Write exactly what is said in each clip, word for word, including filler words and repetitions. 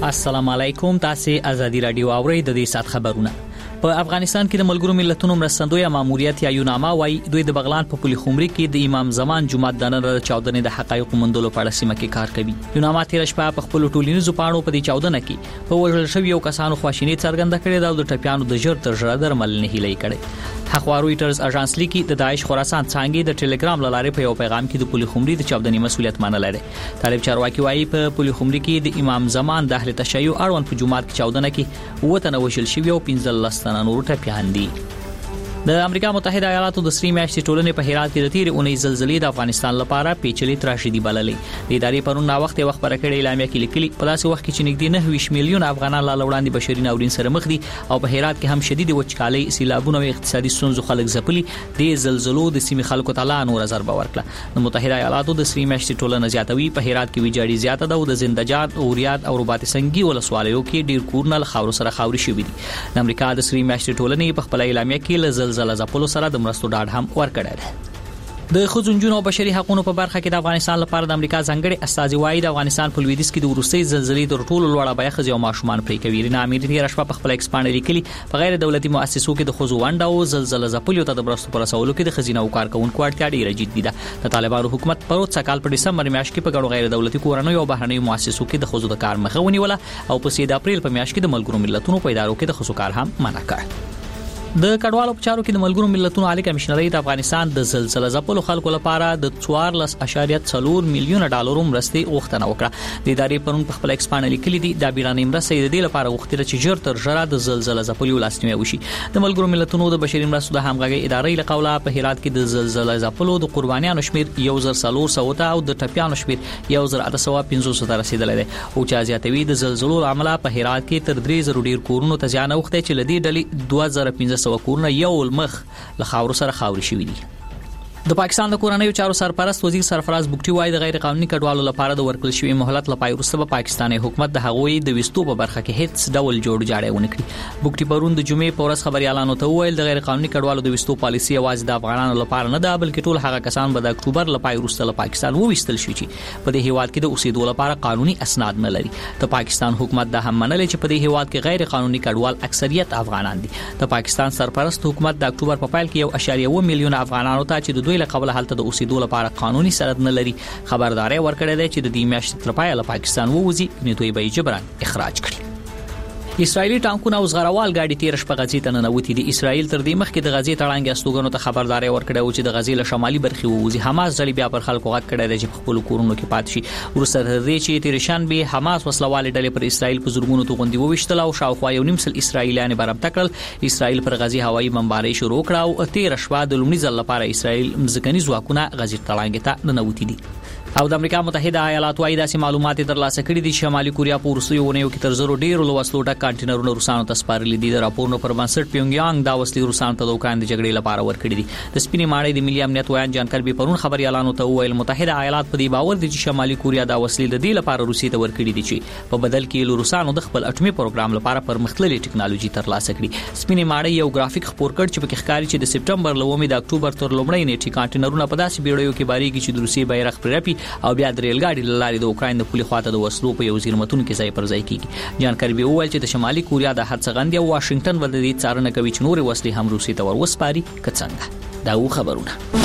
السلام علیکم. تاسو ازادي رادیو اورئ د دې سات خبرونه. په افغانستان کې د ملګرو ملتونو مرستندوی ماموریت یا یوناما وايي دوی د بغلان په پولي خمري کې د امام زمان جمعه د نن د چاودنې د حقایقو موندلو په اړه سیمه کې کار کوي. یوناما تیر شپه په خپل ټولنیزو پاڼو په دې چاودنه کې په وژل شویو کسانو خواشینی څرګنده کړې ده او د ټپیانو د ژر تر ژره درمل نه هیلې کړي. حقوق رويټرز اژانس لیکي د داعش خراسان څنګه د ټلګرام لارې په یو پیغام کې د پولي خمري د چاودنې مسولیت منل لري. طالب چارواکي وايي په پولي خمري کې د امام زمان د اهل تشیع اړوند په جمعه کې چاودنه کې وته وژل شوی او پنځه لس نور ټپیان دي. د امریکا متحده ایالاتو د سری میاشتې ټولنې په هرات کې د تیر اونۍ زلزلې د افغانستان لپاره پیچلې تراژیدي بللې. د ادارې پرون نا وخت وخت پر کړې اعلامیه کې لیکلي په داسې وخت کې چې نږدې نه ویش میلیون افغانان لا وړاندې بشري ناورین سره مخ دي او په هرات کې هم شدید وچکالي، سیلابونه او اقتصادي ستونزو خلک ځپلي. د زلزلو د سیمې خلکو ته لا نور ضربه ورکړه. د متحده ایالاتو د سری میاشتې ټولنه زیاتوي په هرات کې ویجاړي زیاته ده او د زندجات، اوریات او رباط سنگي ولسوالیو کې ډیر کورنل خاور سره خاوري شوي دي. د امریکا د سری میاشتې ټولنې په خپل اعلامیه کې له زلزلې ځپلو سره د مرستو ډاډ هم ورکړی دی. د خځونجونو او بشري حقوقو په برخه کې د افغانستان لپاره د امریکا ځانګړي استازي وايي د افغانستان په لویدیځ کې د ورستۍ زلزلې تر ټولو لوړه بیه خځې او ماشومان پرې کوي. رینا امیر تیر شپه په خپل ایکسپانډ لیکلي په غیر دولتي مؤسسو کې د خځو ونډه او زلزلې ځپلو ته د مرستو پر رسولو کې د خزینه او کارکونکو اړتیا ډیره جدي ده. د طالبانو حکومت پروت سکهال په دسمبر میاشت کې په ګڼو غیر دولتي کورنیو او بهرنیو مؤسسو کې د خځو د کار مخه ونیوله او په سید اپریل په میاشت کې د ملګرو ملتونو په ادارو کې د خځو کار هم منع کړ. د کډوالو په چارو کې د ملګرو ملتونو عالی کمشنري د افغانستان د زلزلې ځپلو خلکو لپاره د څوارلس اشاریه څلور میلیون ډالر مرستې غوښتنه وکړه. د ادارې پرون په خپل ایکسپانډ لیکلي دي د بیړنۍ مرستې د دې لپاره غوښتل چې ژر تر ژره د زلزلې ځپلو لاسنیوي وشي. د ملګرو ملتونو د بشري مرستو د همغږي ادارې له قوله په هرات کې د زلزلې ځپلو د قربانیانو شمیر یو زر څلور سوه او د ټپیانو شمیر یو زر اته سوه پنځوس ته رسیدلی دی او چې زیاتوي د زلزلو عمله په هرات کې تر درې زره ډیر کورونو ته زیان اوخته چې لدی ډلې دوه زره پنځه سوه کورونه یو مخ له خاور سره خاوري شوی دي. د پاکستان د کورنیو چارو سرپرست وزیر سرفراز بوکټي وايي د غیر قانوني کډوالو لپاره د ورکړل شوی مهلت لپاره وروسته په پاکستاني حکومت د هغوی د وستو په برخه کې هیڅ ډول جوړ جاړی ونه کړي. بوکټي پرون د جمعې په ورځ خبريالانو ته وویل د غیر قانوني کډوالو د وستو پالیسي یوازې د افغانانو لپاره نه ده بلکې ټول هغه کسان به د اکتوبر لپاره وروسته له پاکستان وویستل شي چې په دې هیواد کې د اوسېدو لپاره قانوني اسناد نه لري. د پاکستان حکومت د هم منل چې په دې هیواد کې غیر قانوني کډوال اکثریت افغانان دي. د پاکستان سرپرست حکومت د اکتوبر په پیل کې یو اشاریه و میلیون افغانانو ته چې د دوی له قبل هلته د اوسېدو لپاره قانوني سند نه لري خبرداري ورکړې ده چې د دې میاشتې تر پایه له پاکستان ووځي نو دوی به جبران اخراج کړي. اسرایلی ټانکونه او زغروال ګاډي تیر شپه غزې ته ننوتي دي. اسرایل تر دې مخکې د غزې تړانګ استوګنو ته خبرداري ورکړه او چې د غزې له شمالي برخې ووځي. حماس ځلې بیا پر خلکو غږ کړی دی چې په خپل کورونو کې پاتې شي. ورسره تر دې چې تیر شنبه حماس وسلوال ډلې پر اسرایل په زورګونو توغندي وويشتل او شاوخوا یو نیم سل اسرایلیان برابر کړل. اسرایل پر غزې هوایي بمبارۍ شروع کړه او تیر شپه د لومړي ځل لپاره اسرایل مځکني ځواکونه غزې تړانګ ته ننوتي دي. او د امریکا متحده ایالاتو وايي داسې معلومات ترلاسه کړي دي چې شمالي کوریا په وروستیو ونیو کې تر زرو ډیر لوسلو ډک کانټینرونه روسانو ته سپارلي دي. د راپورونو پر بنسټ پیونګیانګ دا وسلې روسانو ته د اوکران د جګړې لپاره ورکړي دي. د سپینې ماڼۍ د ملي امنیت وایي جان کربي پرون خبريالانو ته وویل متحده ایالات په دې باور دي چې شمالي کوریا دا وسلې د دې لپاره روسي ته ورکړي دي چې په بدل کې له روسانو د خپل اټومي پروګرام لپاره پرمختللې ټکنالوژي ترلاسه کړي. سپینې ماڼۍ یو ګرافیک خپور کړ چې په کې ښکاري چې د سپټمبر لومې د اکتوبر تر لومړۍ نیټې کانټینرونه په داسې بیړیو کې باریږي چې د روسي بیرغ پرې رپي او بیا د ریلګاډي لارې د اوکران د پولي خواته د وسلو په یو زیرمتون کې ځای پر ځای کیږي. جان کربي وویل چې د شمالي کوریا د هڅغندې او واشنگټن ول د دې څارنه کوي چې نور وسلې هم روسي ته ورسپاري کڅنګه. دا و خبرونه.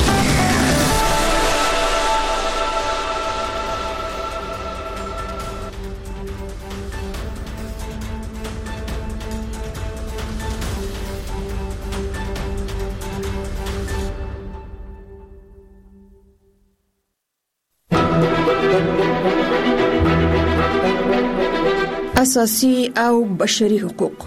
اساسي او بشري حقوق.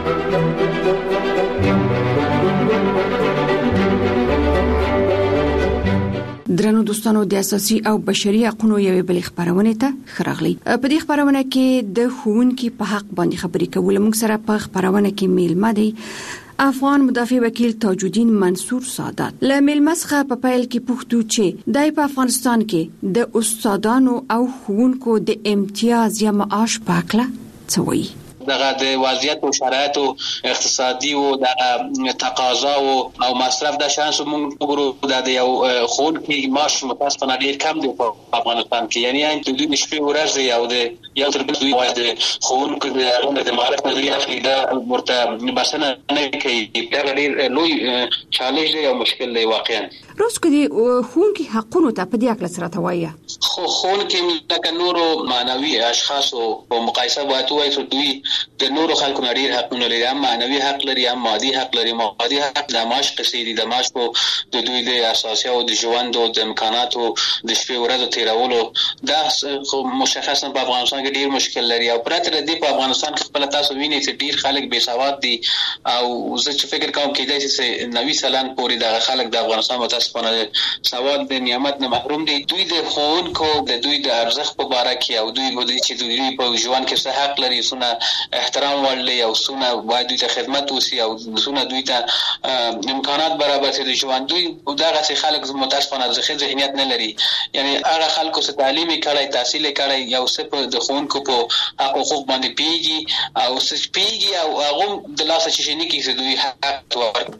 درنو دوستانو د اساسي او بشري حقوقو یوې بل خبرونه ته خراغلي. په دې خبرونه کې د ښوونکي په حق باندې خبرې کول. موږ سره په خبرونه کې میلمه دی افغان مدافع وکیل تاج الدین منصور سادات. له میلمسخه په پیل کې پوښتو چې دای په افغانستان کې د استادانو او ښوونکو د امتیاز یا معاش په اړه څه وایي. دغه د وضعیت او شرایط او اقتصادي او د تقاضا او مصرف د شانس موږ وګورو د یو خون کې معاش متاسفانه ډیر کم دی په افغانستان کې، یعنی ان د دوی شپې ورځې او د یو تر بل دوی وايي خون کې د معرفت نظریه دا ورته بسنه نه کوي. دا ډیر لوی چالش دی او مشکل دی واقعا. روز کې خون کې حقونو ته په دې اړه سره توایي خو خون کې لکه نورو معنوي اشخاصو په مقایسه باید وایي چې دوی د نورو خلکو نه ډیر حقونه لري، هم معنوي حق لري هم مادي حق لري. مادي حق د معاش قصې دي، د معاش په د دوی د اساسي او د ژوند او د امکاناتو د شپې ورځې تیرولو دا خو مشخصا په افغانستان کې ډیر مشکل لري. او پرته د دې په افغانستان کې خپل تاسو وینئ چې ډیر خلک بې سواد دي او زه چې فکر کوم کېدای شي چې نوي سلان پورې د خلک د افغانستان متاسفانه سواد د نعمت نه محروم دي. دوی د ښوونکو د دوی د ارزښت په باره کې او دوی د چې دوی په ژوند کې څه حق لري، څونه احترام ورلي او څونه باید دوی ته خدمت وشي او څونه دوی ته امکانات برابر شي د ژوند. دوی دغه څه خلک متاسفانه ځخه ذهنیت نه لري، یعنی هغه خلکو څخه تعلیم کړي، تحصیل کړي، یو څه په د ښوونکو په حقوق باندې پیږي او څه پیږي او هغه د لاسه چې نه کیږي دوی حق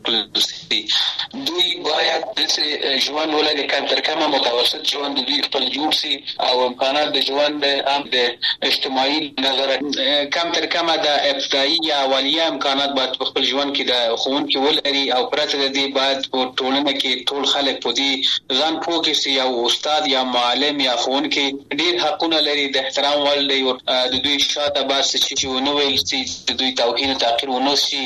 ورکړي. دوی باید د ژوند ولري کم تر کمه متوسط ژوند دوی خپل جوړ شي او امکانات د ژوند هم د اجتماعي نظر کم تر کمه د ابتدایي یا اولیه امکانات باید په خپل ژوند کې د ښوونکي ولري. او پرته د دې باید په ټولنه کې ټول خلک په دې ځان پوه کړي چې یو استاد یا معلم یا ښوونکی ډیر حقونه لري، د احترام وړ دی، د دوی شاته بس چې ونه ویل شي، د دوی توهین او تحقیر ونه شي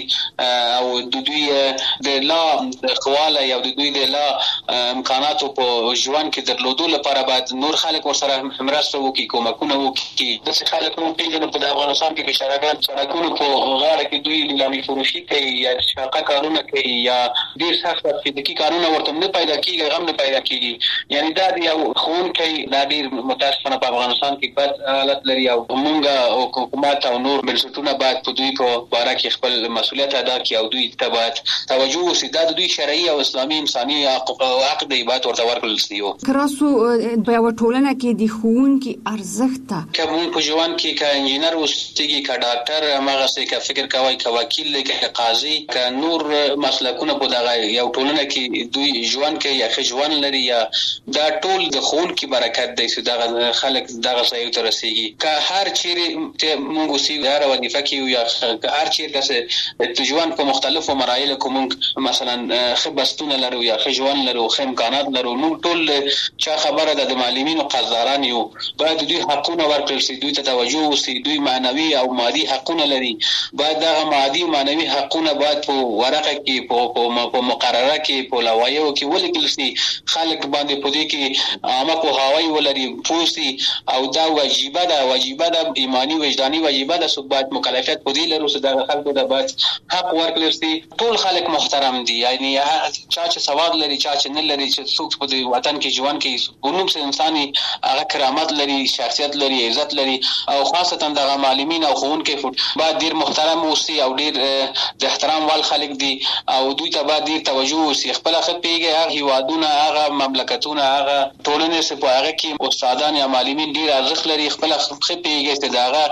او د دوی د لا خواله یا د دوی د لا امکاناتو په ژوند کې درلودو لپاره باید نور خلک ورسره مرسته وکړي، کومکونه وکړي. داسې خلک موږ پېژنو په افغانستان کې بېچارهګان سړکونو په غاړه کې دوی لیلامي فروشي کوي یا شاقه کارونه کوي یا ډېر سخت فزیکي کارونه ورته نه پیدا کېږي، هغه هم نه پیدا کېږي. یعنی دا د یو ښوونکی دا ډېر متاسفانه په افغانستان کې بد حالت لري او موږ حکومت او نور بنسټونه باید په دوی په باره کې خپل مسؤلیت ادا کړي او دوی ته باید توجه وشي. دا د دوی شرعي او اسلامي انساني حق دی، باید ورته ورکړل شي. کراسو په یو ټولنه کې د ښوونکي ارزښت ته که موږ په ژوند کې که انجینر اوسېږي، که ډاکټر، هماغسې که فکر کوئ، که وکیل دی، که قاضي، که نور مسلکونه په دغه یو ټولنه کې دوی ژوند کوي یا ښه ژوند لري، یا دا ټول د ښوونکي برکت دی چې دغه خلک دغه ځایو ته رسېږي. که هر چیرې موږ اوسېږو، هره وظیفه کې یو یا هر چیرې داسې د ژوند په مختلفو مراحلو کې موږ مثلا ښه بستونه لرو یا ښه ژوند لرو، ښه امکانات لرو، موږ ټول چا خبره ده د معلمینو قدردان یو، باید دوی حقونه ورکړل شي، دوی ته توجه وشي. دوی معنوي او مادي حقونه لري، باید دغه مادي او معنوي حقونه باید په ورقه کې په مقرره کې په لوایحو کې ولیکل شي، خلک باندې په دې کې عامه پوهاوی ولري، پوه شي او دا واجبه ده واجبه ده ایمانی وجداني واجبه ده، څوک باید مکلفیت په دې لرو چې دغه خلکو ته باید حق ورکړل شي. ټول خلک محترم دي، یعنی چا چې سواد لري چا چې نه لري، چې څوک په دې وطن کې ژوند کوي ونوم چې انساني هغه کرامت لري، شخصیت لري، عزت لري. او خاصتا دغه معلمین او ښوونکي باید ډیر محترم اوسي او ډیر د احترام وړ خلک دي او دوی ته باید ډیر توجه وشي. خپل ښه پیږي هغه هیوادونه، هغه مملکتونه، هغه ټولنې چې په هغه کې استادان یا معلمین ډیر ارزښت لري، خپل ښه پیږي چې دغه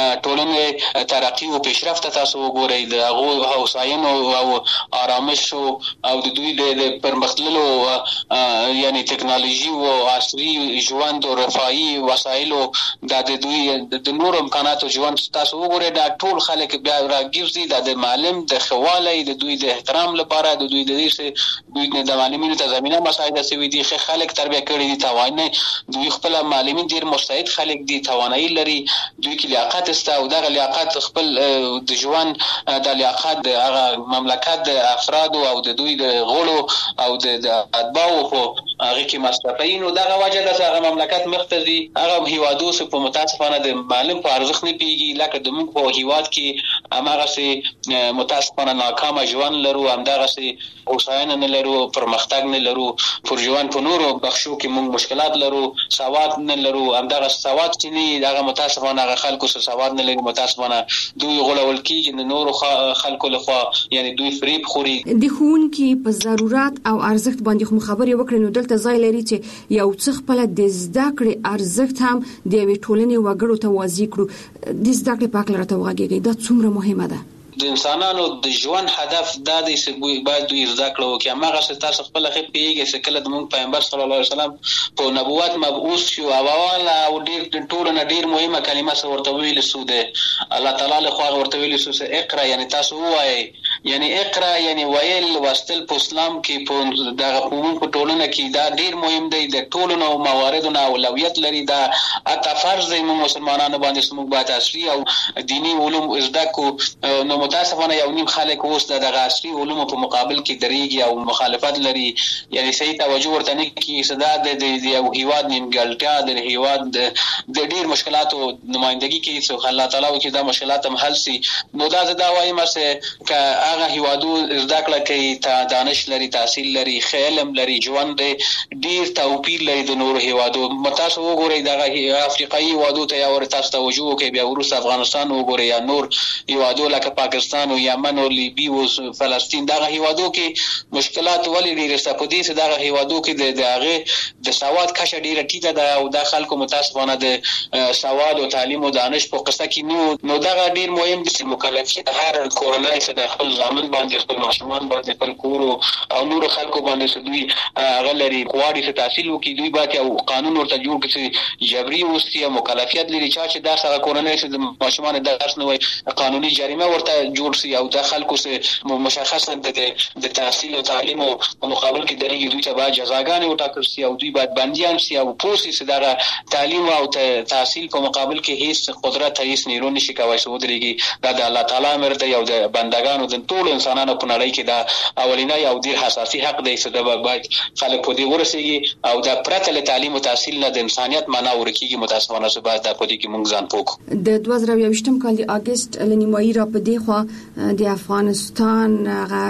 ټولنې ترقي او پیشرفت تاسو وګورئ، د هغه هوساینو او آرامش او د دوی د پرمختللو یعنی ټکنالوژي او عصري ژوند او رفاهي وسایلو د دوی د نور امکاناتو ژوند تاسو وګورئ. دا ټول خلک بیا راګرځي د معلم د خواله د دوی د احترام لپاره، د دوی د دې دوی د معلمینو ته زمينه مساعده شوي دي، خلک تربیه کړي دي، توانای دوی خپل معلمین ډیر مستعد خلک دي، توانایي لري، دوی کې لیاقت استه او دغه لیاقت خپل د ژوند د لیاقت د هغه مملکت د افراد او د دوی د غړو او د اتباعو په هغه کې مصرفي نو دغه وجه د هغه مملکت مختزي هغه هیوادو په متاسفانه د معلم په ارزښت نه پیږي، لکه د موږ په هیواد کې هغه سي متاسفانه ناکامه ژوند لرو، همدغه سي هوساینه نه لرو، پرمختګ نه لرو، پر ژوند په نورو بخشو کې موږ مشکلات لرو، سواد نه لرو، همدغه سواد چې نه دغه متاسفانه هغه خلکو سره سواد نه لري، متاسفانه دوی غولول کېږي د نورو خلکو لخوا، یعنی دوی فریب خوري. د ښوونکي په ضرورت او ارزښت باندې خو خبرې وکړې، نو دلته ځای لري چې یو څه خپل د زده کړې ارزښت هم د یوې ټولنې وګړو ته واضح کړو. د زده کړې په اړه راته وغږیږئ، دا څومره مهمه ده؟ د انسانانو د ژوند هدف دا دی چې باید دوی زده کړه وکړي. هغه څه تاسو خپل خې پیږي چې کله د موږ پیغمبر صلی الله علیه وسلم په نبوت مبعوث شو او والا او ډیر ټول نه ډیر مهمه کلمه څه ورته ویل سو ده الله تعالی له خوا ورته ویل سو چې اقرا، یعنی تاسو وایي، یعنی اقرا یعنی ویل واستل په اسلام کې په دغه قوم په ټولنه کې دا ډیر مهم دی. د ټولنو مواردونو اولویت لري، دا اته فرض دی موږ مسلمانانو باندې چې موږ باید عصري او دینی علوم زده کو. نو متاسفانه یو نیم خلک اوس د دغه عصري علومو په مقابل کې دریږي او مخالفت لري، یعنی صحیح توجه ورته نه کوي. صدا د یو هیواد نیمګړتیا د هیواد د ډیر مشکلاتو نمائندګي کوي چې الله تعالی وکړي دا مشکلات هم حل شي. نو دا زه دا وایم چې که هغه هیوادو زده کړه کوي، تا دانش لري، تحصیل لري، علم لري، ژوند ډیر توپیر لري د نورو هیوادو. تاسو وګورئ دغه افریقایي هیوادو ته یا ور تاسو توجه وکړئ، بیا وروسته افغانستان وګورئ یا نور هیوادو لکه پاکستان او یمن او لیبی او فلسطین. دغه هیوادو کې مشکلات ولې ډېر سته په دې چې دغه هیوادو کې د هغه د سواد کچه ډېره ټیټه ده او د خلکو متاسفانه د سواد او تعلیم او دانش په قصه کې نو نو دغه ډېر مهم دي چې مکلفیت هر کورنۍ چې د خپل ځامن باندې خپل ماشومان باندې خپل کور او نور خلکو باندې چې دوی هغه لري غواړي چې تحصیل وکړي، دوی باید یو قانون ورته جوړ کړي چې جبري اوسي او مکلفیت لري چې دا څنګه کورنۍ چې د ماشومان درس نه وي قانوني جریمه ورته جوړ شي او د خلکو سره مشخصا د تحصیل او تعلیم او مقابل کې درېږي، دوی ته باید جزاګانې وټاکل شي او دوی باید بندیان شي او پوسي چې دا تعلیم او تحصیل په مقابل کې هیڅ قدرت هیڅ نیرو نشي کولای چې ودرېږي. دا د الله تعالی امر دی او د بندگانو د ټول انسانانو په نړۍ کې دا اولینی او ډیر حساسي حق دی چې دا باید خلک په دې ورسېږي او دا پرته له تعلیم او تحصیل نه د انسانیت معنا ورکیږي. متاسفانه چې باید دا په دې کې موږ ځان پوکو. د دوه زره یوویشتم کال د اگست لنیمایي را په دی خو د افغانستان هغه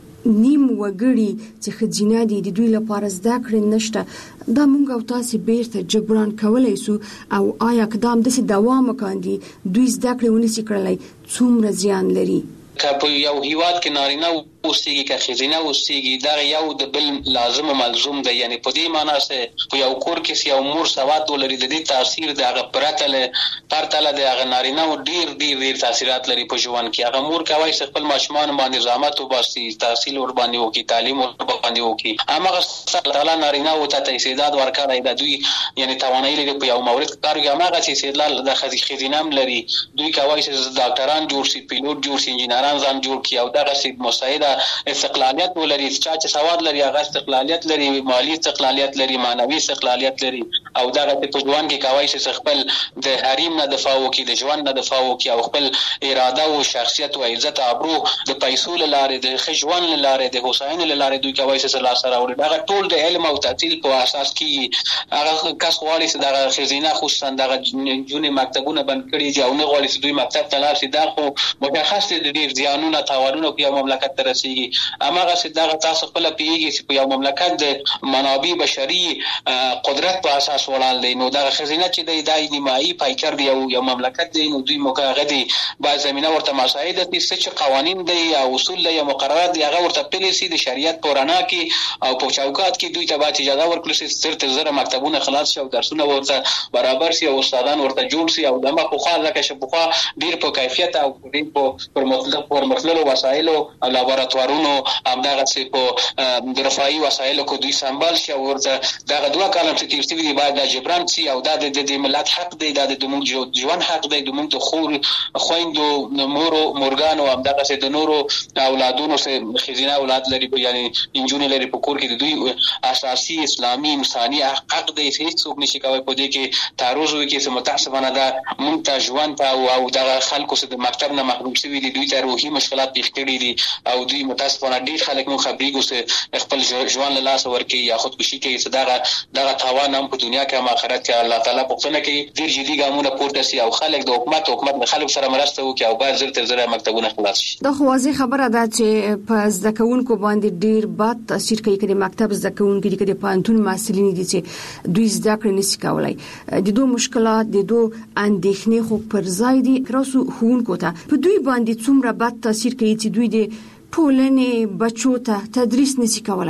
نیم وګړي چې خځینه دي د دوی لپاره زده کړې نشته، دا موږ او تاسو بیرته جبران کولای سو او آیا اقدام د دوام وکاندي دوی زده کړې ونیسي کړلای څومره زیان لري؟ که په یو هیواد کې نارینه اوسېږي که ښځینه اوسېږي دا یو د بل لازم او ملزوم دی. یعنی په دې معنا چې په یو کور کې یو مور سواد ولري د دې تاثیر د هغه پرته له پرته له د هغه نارینه او ډیر ډیر ډیر تاثیرات لري په ژوند کې. هغه مور کوي چې خپل ماشومان باندې زحمت وباسي، تحصیل ور باندې وکړي، تعلیم ور باندې وکړي. هغه تعالی نارینه او ته استعداد ورکړی دا دوی یعنی توانایي لري په یو مورد کار کوي. هغه چې استعداد د ښځینه لري دوی کوي چې ډاکټران جوړ شي، پیلوټ جوړ شي، انجینران ځان جوړ کړي او دغه سي مساعده استقلالیت ولري. چې سواد لري هغه استقلالیت لري، مالی استقلالیت لري، معنوي استقلالیت لري او دغه په ژوند کې کوي چې خپل د حریم نه دفاع وکړي، د ژوند نه دفاع وکړي او خپل اراده او شخصیت او عزت او ابرو د پیسو لاره د خجوان لاره د حسین لاره دوی کوي چې لا سره ور دغه ټول د علم او تحصیل په اساس کې هغه کس غواړي چې دغه خزینه خصوصا دغه جونې مکتبونه بند کړي چې او نه غواړي چې دوی مکتب ته لاړ شي. دا خو مشخص دي د ډیر ځانونه تاوانونه په یو مملکت ته رسیږي. اماغه چې دغه تاسو خپل پیږي چې په یو مملکت د منابع بشري قدرت په اساس ولاړ دی نو دغه خزینه چې د دای نیمایي پایکر دی او یو مملکت دی نو دوی موقعه دي با زمينه ورته مساعده دي چې قوانين دي او اصول دي او مقررات دي هغه ورته پالیسي د شریعت پورانا کې او په چوکات کې دوی ته باید اجازه ورکړي چې تر تر زره مکتبونه خلاص شي او درسونه ورته برابر شي او استادان ورته جوړ شي او دمه خو خاله کې شپخوا ډیر په کیفیت او ډیر په پرمختللو پرمختللو وسایلو او لابراتوارونو همدغه چې په رفاهي وسایلو کو دوی سمبال شي او ورته دغه دوه کالم چې تیر شوی دی باید د جبران شي او د د ملت حق دی د موږ ژوند حق دی د موږ د خور خويندو مورو مورګانو همدغه چې د نورو اولادونو سره خزینه اولاد لري یعنی انجونی لري په کور کې د دوی اساسي اسلامي انساني حق دی چې هیڅوک نشي کوي په دې کې تعرض وکړي چې متاسفانه دا مونږ ته ژوند ته او دغه خلکو سره د مکتب نه محروم شوي دي دوی ته روحي مشکلات پیښ کړي دي او دوی متاسفانه ډیر خلک نو خبريګو سره خپل ژوند له لاس ورکړي یا خودکشي کوي چې دغه دغه تاوان هم په دنیا کې هم آخرت کې الله تعالی په څنګه کې ډیر جدي ګامونه پورته سي او خلک د حکومت حکومت د خلکو سره مرسته وکړي او باید زر تر زر مکتبونه خلاص شي. دا خو واضح خبره ده چې په ځکهونکو باندې ډیر بد تاثیر کوي کړي مکتب ځکهونکو دي کړي پانتون مسلې دي چې دوی زده کړې نشي کولای. د دوه مشکلات د دوه اندېښنې خو پر ځای دي راسو هونکو ته په دوی باندې څومره بد تاثیر کوي چې دوی د ټولنې بچو ته تدریس نشي کولای.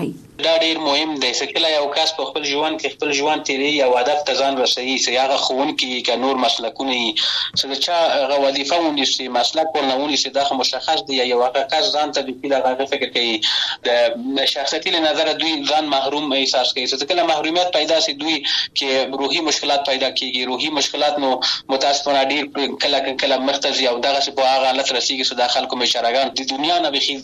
دا ډیر مهم دی چې کله یو کس په خپل ژوند کې خپل ژوند تیری یا هدف ته ځان رسوي چې هغه ښوونکي که نور مسلکونه چې د چا هغه وظیفه ونیسي مسلک ورنه ونیسي دا مشخص دی یا هغه کس ځان ته د هغه فکر کوي د شخصیتي له نظره دوی ځان محروم احساس کوي چې کله محرومیت پیدا شي دوی کې روحي مشکلات پیدا کیږي روحي مشکلات نو متاسفانه ډیر کله کله مختزي او دغه په هغه حالت رسیږي چې د خلکو مشرګان د دنیا نه به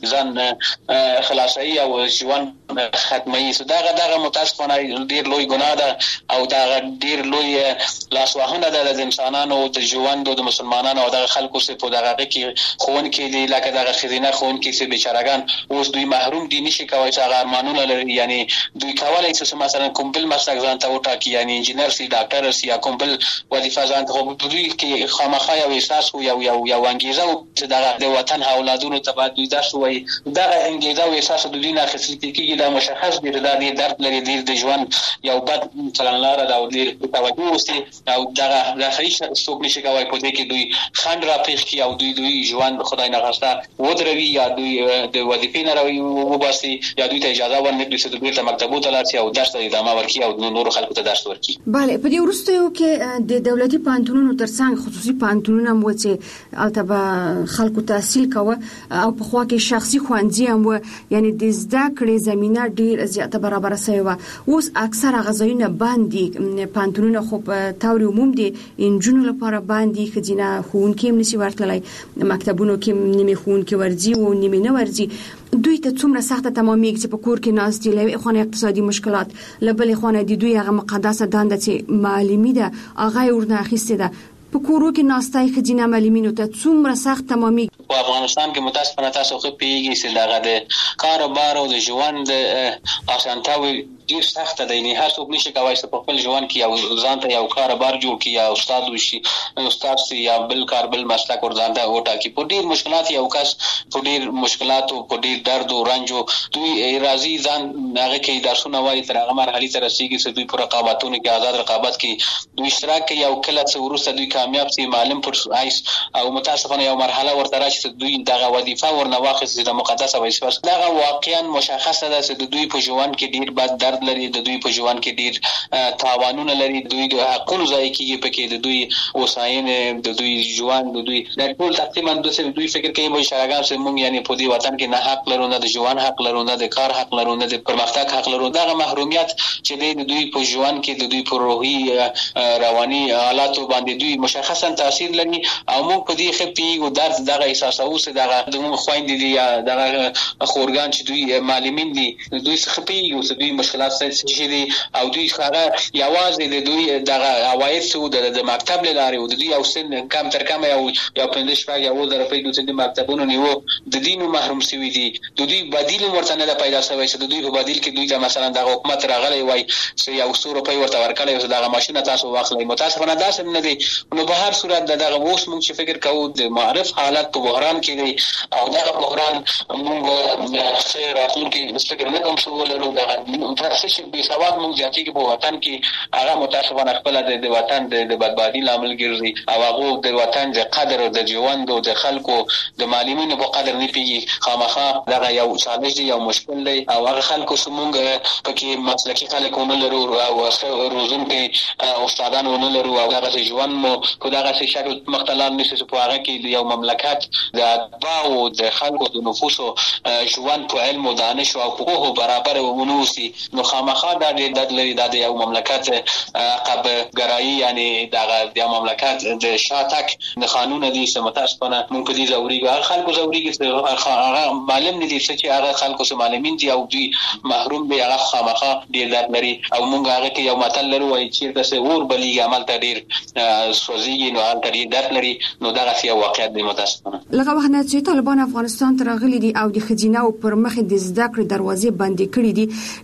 ځان خلاصي او ژوند ختمي چې دغه دغه متاسفانه ډیر لوی ګناه ده او دغه ډیر لوی لاسوهنه ده د انسانانو د ژوند او د مسلمانانو او دغه خلکو څخه په دغه کې خون کې دي لکه دغه خزینه خون کې چې بیچارهګان اوس دوی محروم دي نشي کوي چې هغه ارمانونه لري یعنی دوی کولای شي مثلا کوم بل مسلک ځان ته وټاکي یعنی انجینر سي ډاکټر سي یا کوم بل وظیفه ځان ته دوی کې خامخا یو احساس او یو یو یو انګیزه چې دغه د وطن اولادونو ته باید دوی درس وایي دغه انګیزه او احساس د دوی نه اخیستل کېږي دا مشخص دي دا د درد لري د ژوند یو بد چلنلاره دا او د توجه وستي او دغه د خریش څوک نشي کوي په دې کې دوی خند را پیښ کی او دوی دوی ژوند خدای نه غوښته ودروي یا دوی د وظیفې نه راوي وباسي یا دوی ته اجازه ورنکړي چې دوی ته مکتبو ته لاړ شي او درس ته ادامه ورکړي او نور خلکو ته درس ورکړي. بله په دې وروستیو کې د دولتي پوهنتونونو ترڅنګ خصوصي پوهنتونونه مو چې البته خلکو تحصیل کوه او په خوا کې شخصي ښوونځي هم و یعنی د زده کړې زمينه ډیر زیاته برابر شوی و اوس اکثره غزاینه باندې پوهنتونونه خو په تور عموم دي انجونو لپاره باندې خزینه ښوونکي هم نشي ورتللی مکتبونو کې نیمه ښوونکي ورځي او نیمه نه ورځي دوی ته څومره سخته تمامېږي چې په کور کې ناست دي له خونه اقتصادي مشکلات له بلې خونه دي دوی هغه مقدسه دنده چې معلمي ده هغه ورنه اخیسته ده په کورو کې ناستای خزینه معلمینو ته څومره سخت تمامېږي. په افغانستان کې متاسفانه تاسو خو پیږي چې دغه د کاروبار او د ژوند اسانتیاوي ډیر سخت دی نه هر څوک نشي کوي چې په خپل ژوند کې یو ځان ته یو کاروبار جوړ کړي یا استاد وشي استاد سي یا بل کار بل مسلک ور ځان ته وټاکي په ډیر مشکلات یو کس په ډیر مشکلات او په ډیر درد او رنج دوی راضي ځان هغه کې درسونه وایي تر هغه مرحله ته رسیدي چې دوی پر رقابتونو کې آزاد رقابت کې دوی اشتراک کوي او کله چې ورسته دوی کامیاب سي معلم پر آیس او متاسفانه یو مرحله ورته راشي چې دوی دغه وظیفه ورنه واخیستي د مقدسه وظیفه دغه واقعا مشخصه ده چې دوی په ژوند کې ډیر بد درد لري د دوی په ژوند کې ډیر تاوانونه لري دوی د حقوقو ځای کې پکې د دوی وساین د دوی ژوند د دوی د ټول تقریبا د څه دوی فکر کوي مو شراګان چې موږ یعنی په دې وطن کې نه حق لرو نه د ژوند حق لرو نه د کار حق لرو نه د پرمختګ حق لرو دغه محرومیت چې د دوی په ژوند کې د دوی په روحي رواني حالات باندې دوی مشخصا تاثیر لري او موږ په دې خپي او درد دغه احساس او چې دغه د موږ خويندې دي یا دغه خورګان چې دوی معلمین دي دوی خپي او چې دوی مشکلات شي دي او دوی هغه یوازې د دوی دغه عواید سو د مکتب لاره او د دوی او سن کم تر کم یو یو پندش پاګ یو در په دوی د مکتبونو نیو د دینو محروم شوی دي د دوی بدیل ورته نه پیدا شوی چې د دوی په بدیل کې دوی ته مثلا د حکومت راغلی وای چې یو څو روپۍ ورته ورکړي او دغه ماشين تاسو واخلئ متاسفانه دا څه نه دي نو په هر صورت دغه اوس موږ چې فکر کوو د معرف حالت په بحران کې دي او دغه بحران موږ خیر راتلونکي مستقر نه کوم څه ولرو دغه تاسو چې به سواد موږ ځاتې کې په وطن کې هغه متاسفانه خپل د وطن د بدبادي لامل ګرځي او هغه د وطن د قدر او د ژوند او د خلکو د معلمینو په قدر نه پیږي خامخا دغه یو چالش دی یو مشکل دی او هغه خلکو سمونګ پکې مسلکي خلکو نه لرو او روزون کې استادانو نه لرو او هغه ژوند مو په دغه شکل مختلف نشي په هغه کې یو مملکت د اتباع او د خلکو د نفوس ژوند په علم او دانش او حقوق برابر ونوسي نو خامخا دا د لري د یو مملکت عقب ګرایي یعنی دغه د مملکت د شاتک د قانون دي چې متاسفانه مونږ په دې زوري خلکو زوري کې هغه معلم نه دي چې هغه خلکو سره معلمین دي او دوی محروم دي هغه خامخا ډیر درد لري او مونږ هغه کې یو متل لرو وایي چې تاسو ور بلی عمل ته ډیر سوځي نو هغه ډیر درد لري نو دغه سی واقعیت دی متاسفانه لکه وخت نه چې طالبان افغانستان ته راغلي دي او د خزینه او پر مخ د زده کړې دروازې بندې کړې دي ډیر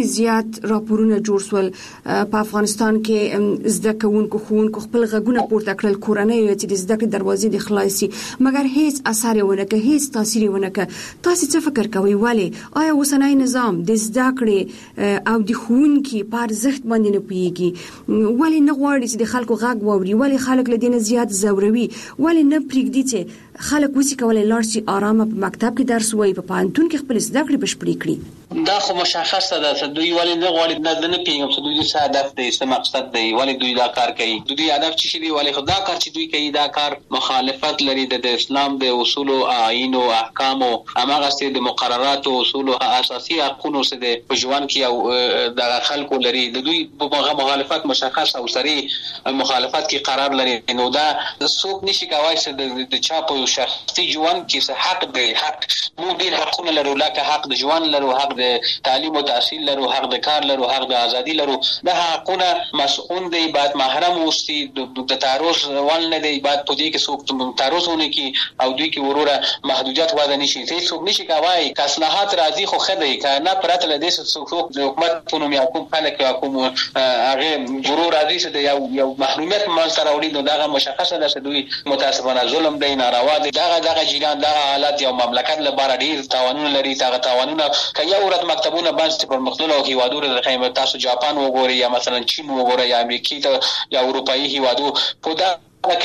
زیات راپورونه جوړ شول په افغانستان کې زده کوونکو ښوونکو خپل غږونه پورته کړل کورنۍ چې د زده کړې دروازې د خلاصي مګر هیڅ اثر ونه کړ هیڅ تاثیر ونه کړ تاسو څه فکر کوئ ولی آیا اوسنۍ نظام د زده کړې او د ښوونکي په ارزښت باندې نه پوهیږي ولی نه غواړي چې د خلکو غږ واوري ولی خلک له دې نه زیات زوروي ولی نه پرېږدي چې خلک وسی کولای لاړ شي آرامه په مکتب کې درس وایي په پوهنتون کې خپل زده کړې بشپړې کړي دا خو مشخصه ده چې دوی ولې نه غواړي نه نه پیږم چې دوی څه هدف دی څه مقصد دی ولې دوی دا کار کوي دوی هدف چې دی ولې خدا کار چې دوی کوي دا کار مخالفت لري د اسلام د اصول او آیین او احکام او هغه ست د مقررات او اصول او اساسي حقوقو سره په ژوند کې او د خلکو لري د دوی په مخالفت مشخص او سری مخالفت کې قرار لري نو دا څوک نشي کوي چې د چا په شخصي ژوند کې حق دی حق مو ډیر حقونه لرو لکه حق د ژوند لرو حق د تعلیم او تحصیل لرو حق د کار لرو حق د ازادي لرو دا حقونه مسؤون دی بعد محرم اوسي د تعرض ول نه دی بعد په دې کې څوک تعرضونه کی او دوی کې وروره محدودیت واده نشي ته څوک نشي کوي اصلاحات راځي خو خدای کنه پرته له دې څوک د حکومت په نوم یا کوم خلک یا کوم هغه ضرور راځي چې یو یو محرومیت ما سره وړي نو دا مشخصه ده چې دوی متاسفانه ظلم دی ناروا دی دا دغه جریان دا حالت یو مملکت لپاره ډیر تاوانونه لري دا تاوانونه کیا ورته مکتبونه باندې پر مختلفو هیوادونو د خیمه تاسو جاپان وګورئ یا مثلا چین وګورئ یا امریکای ته یا اروپאי هیوادو په دا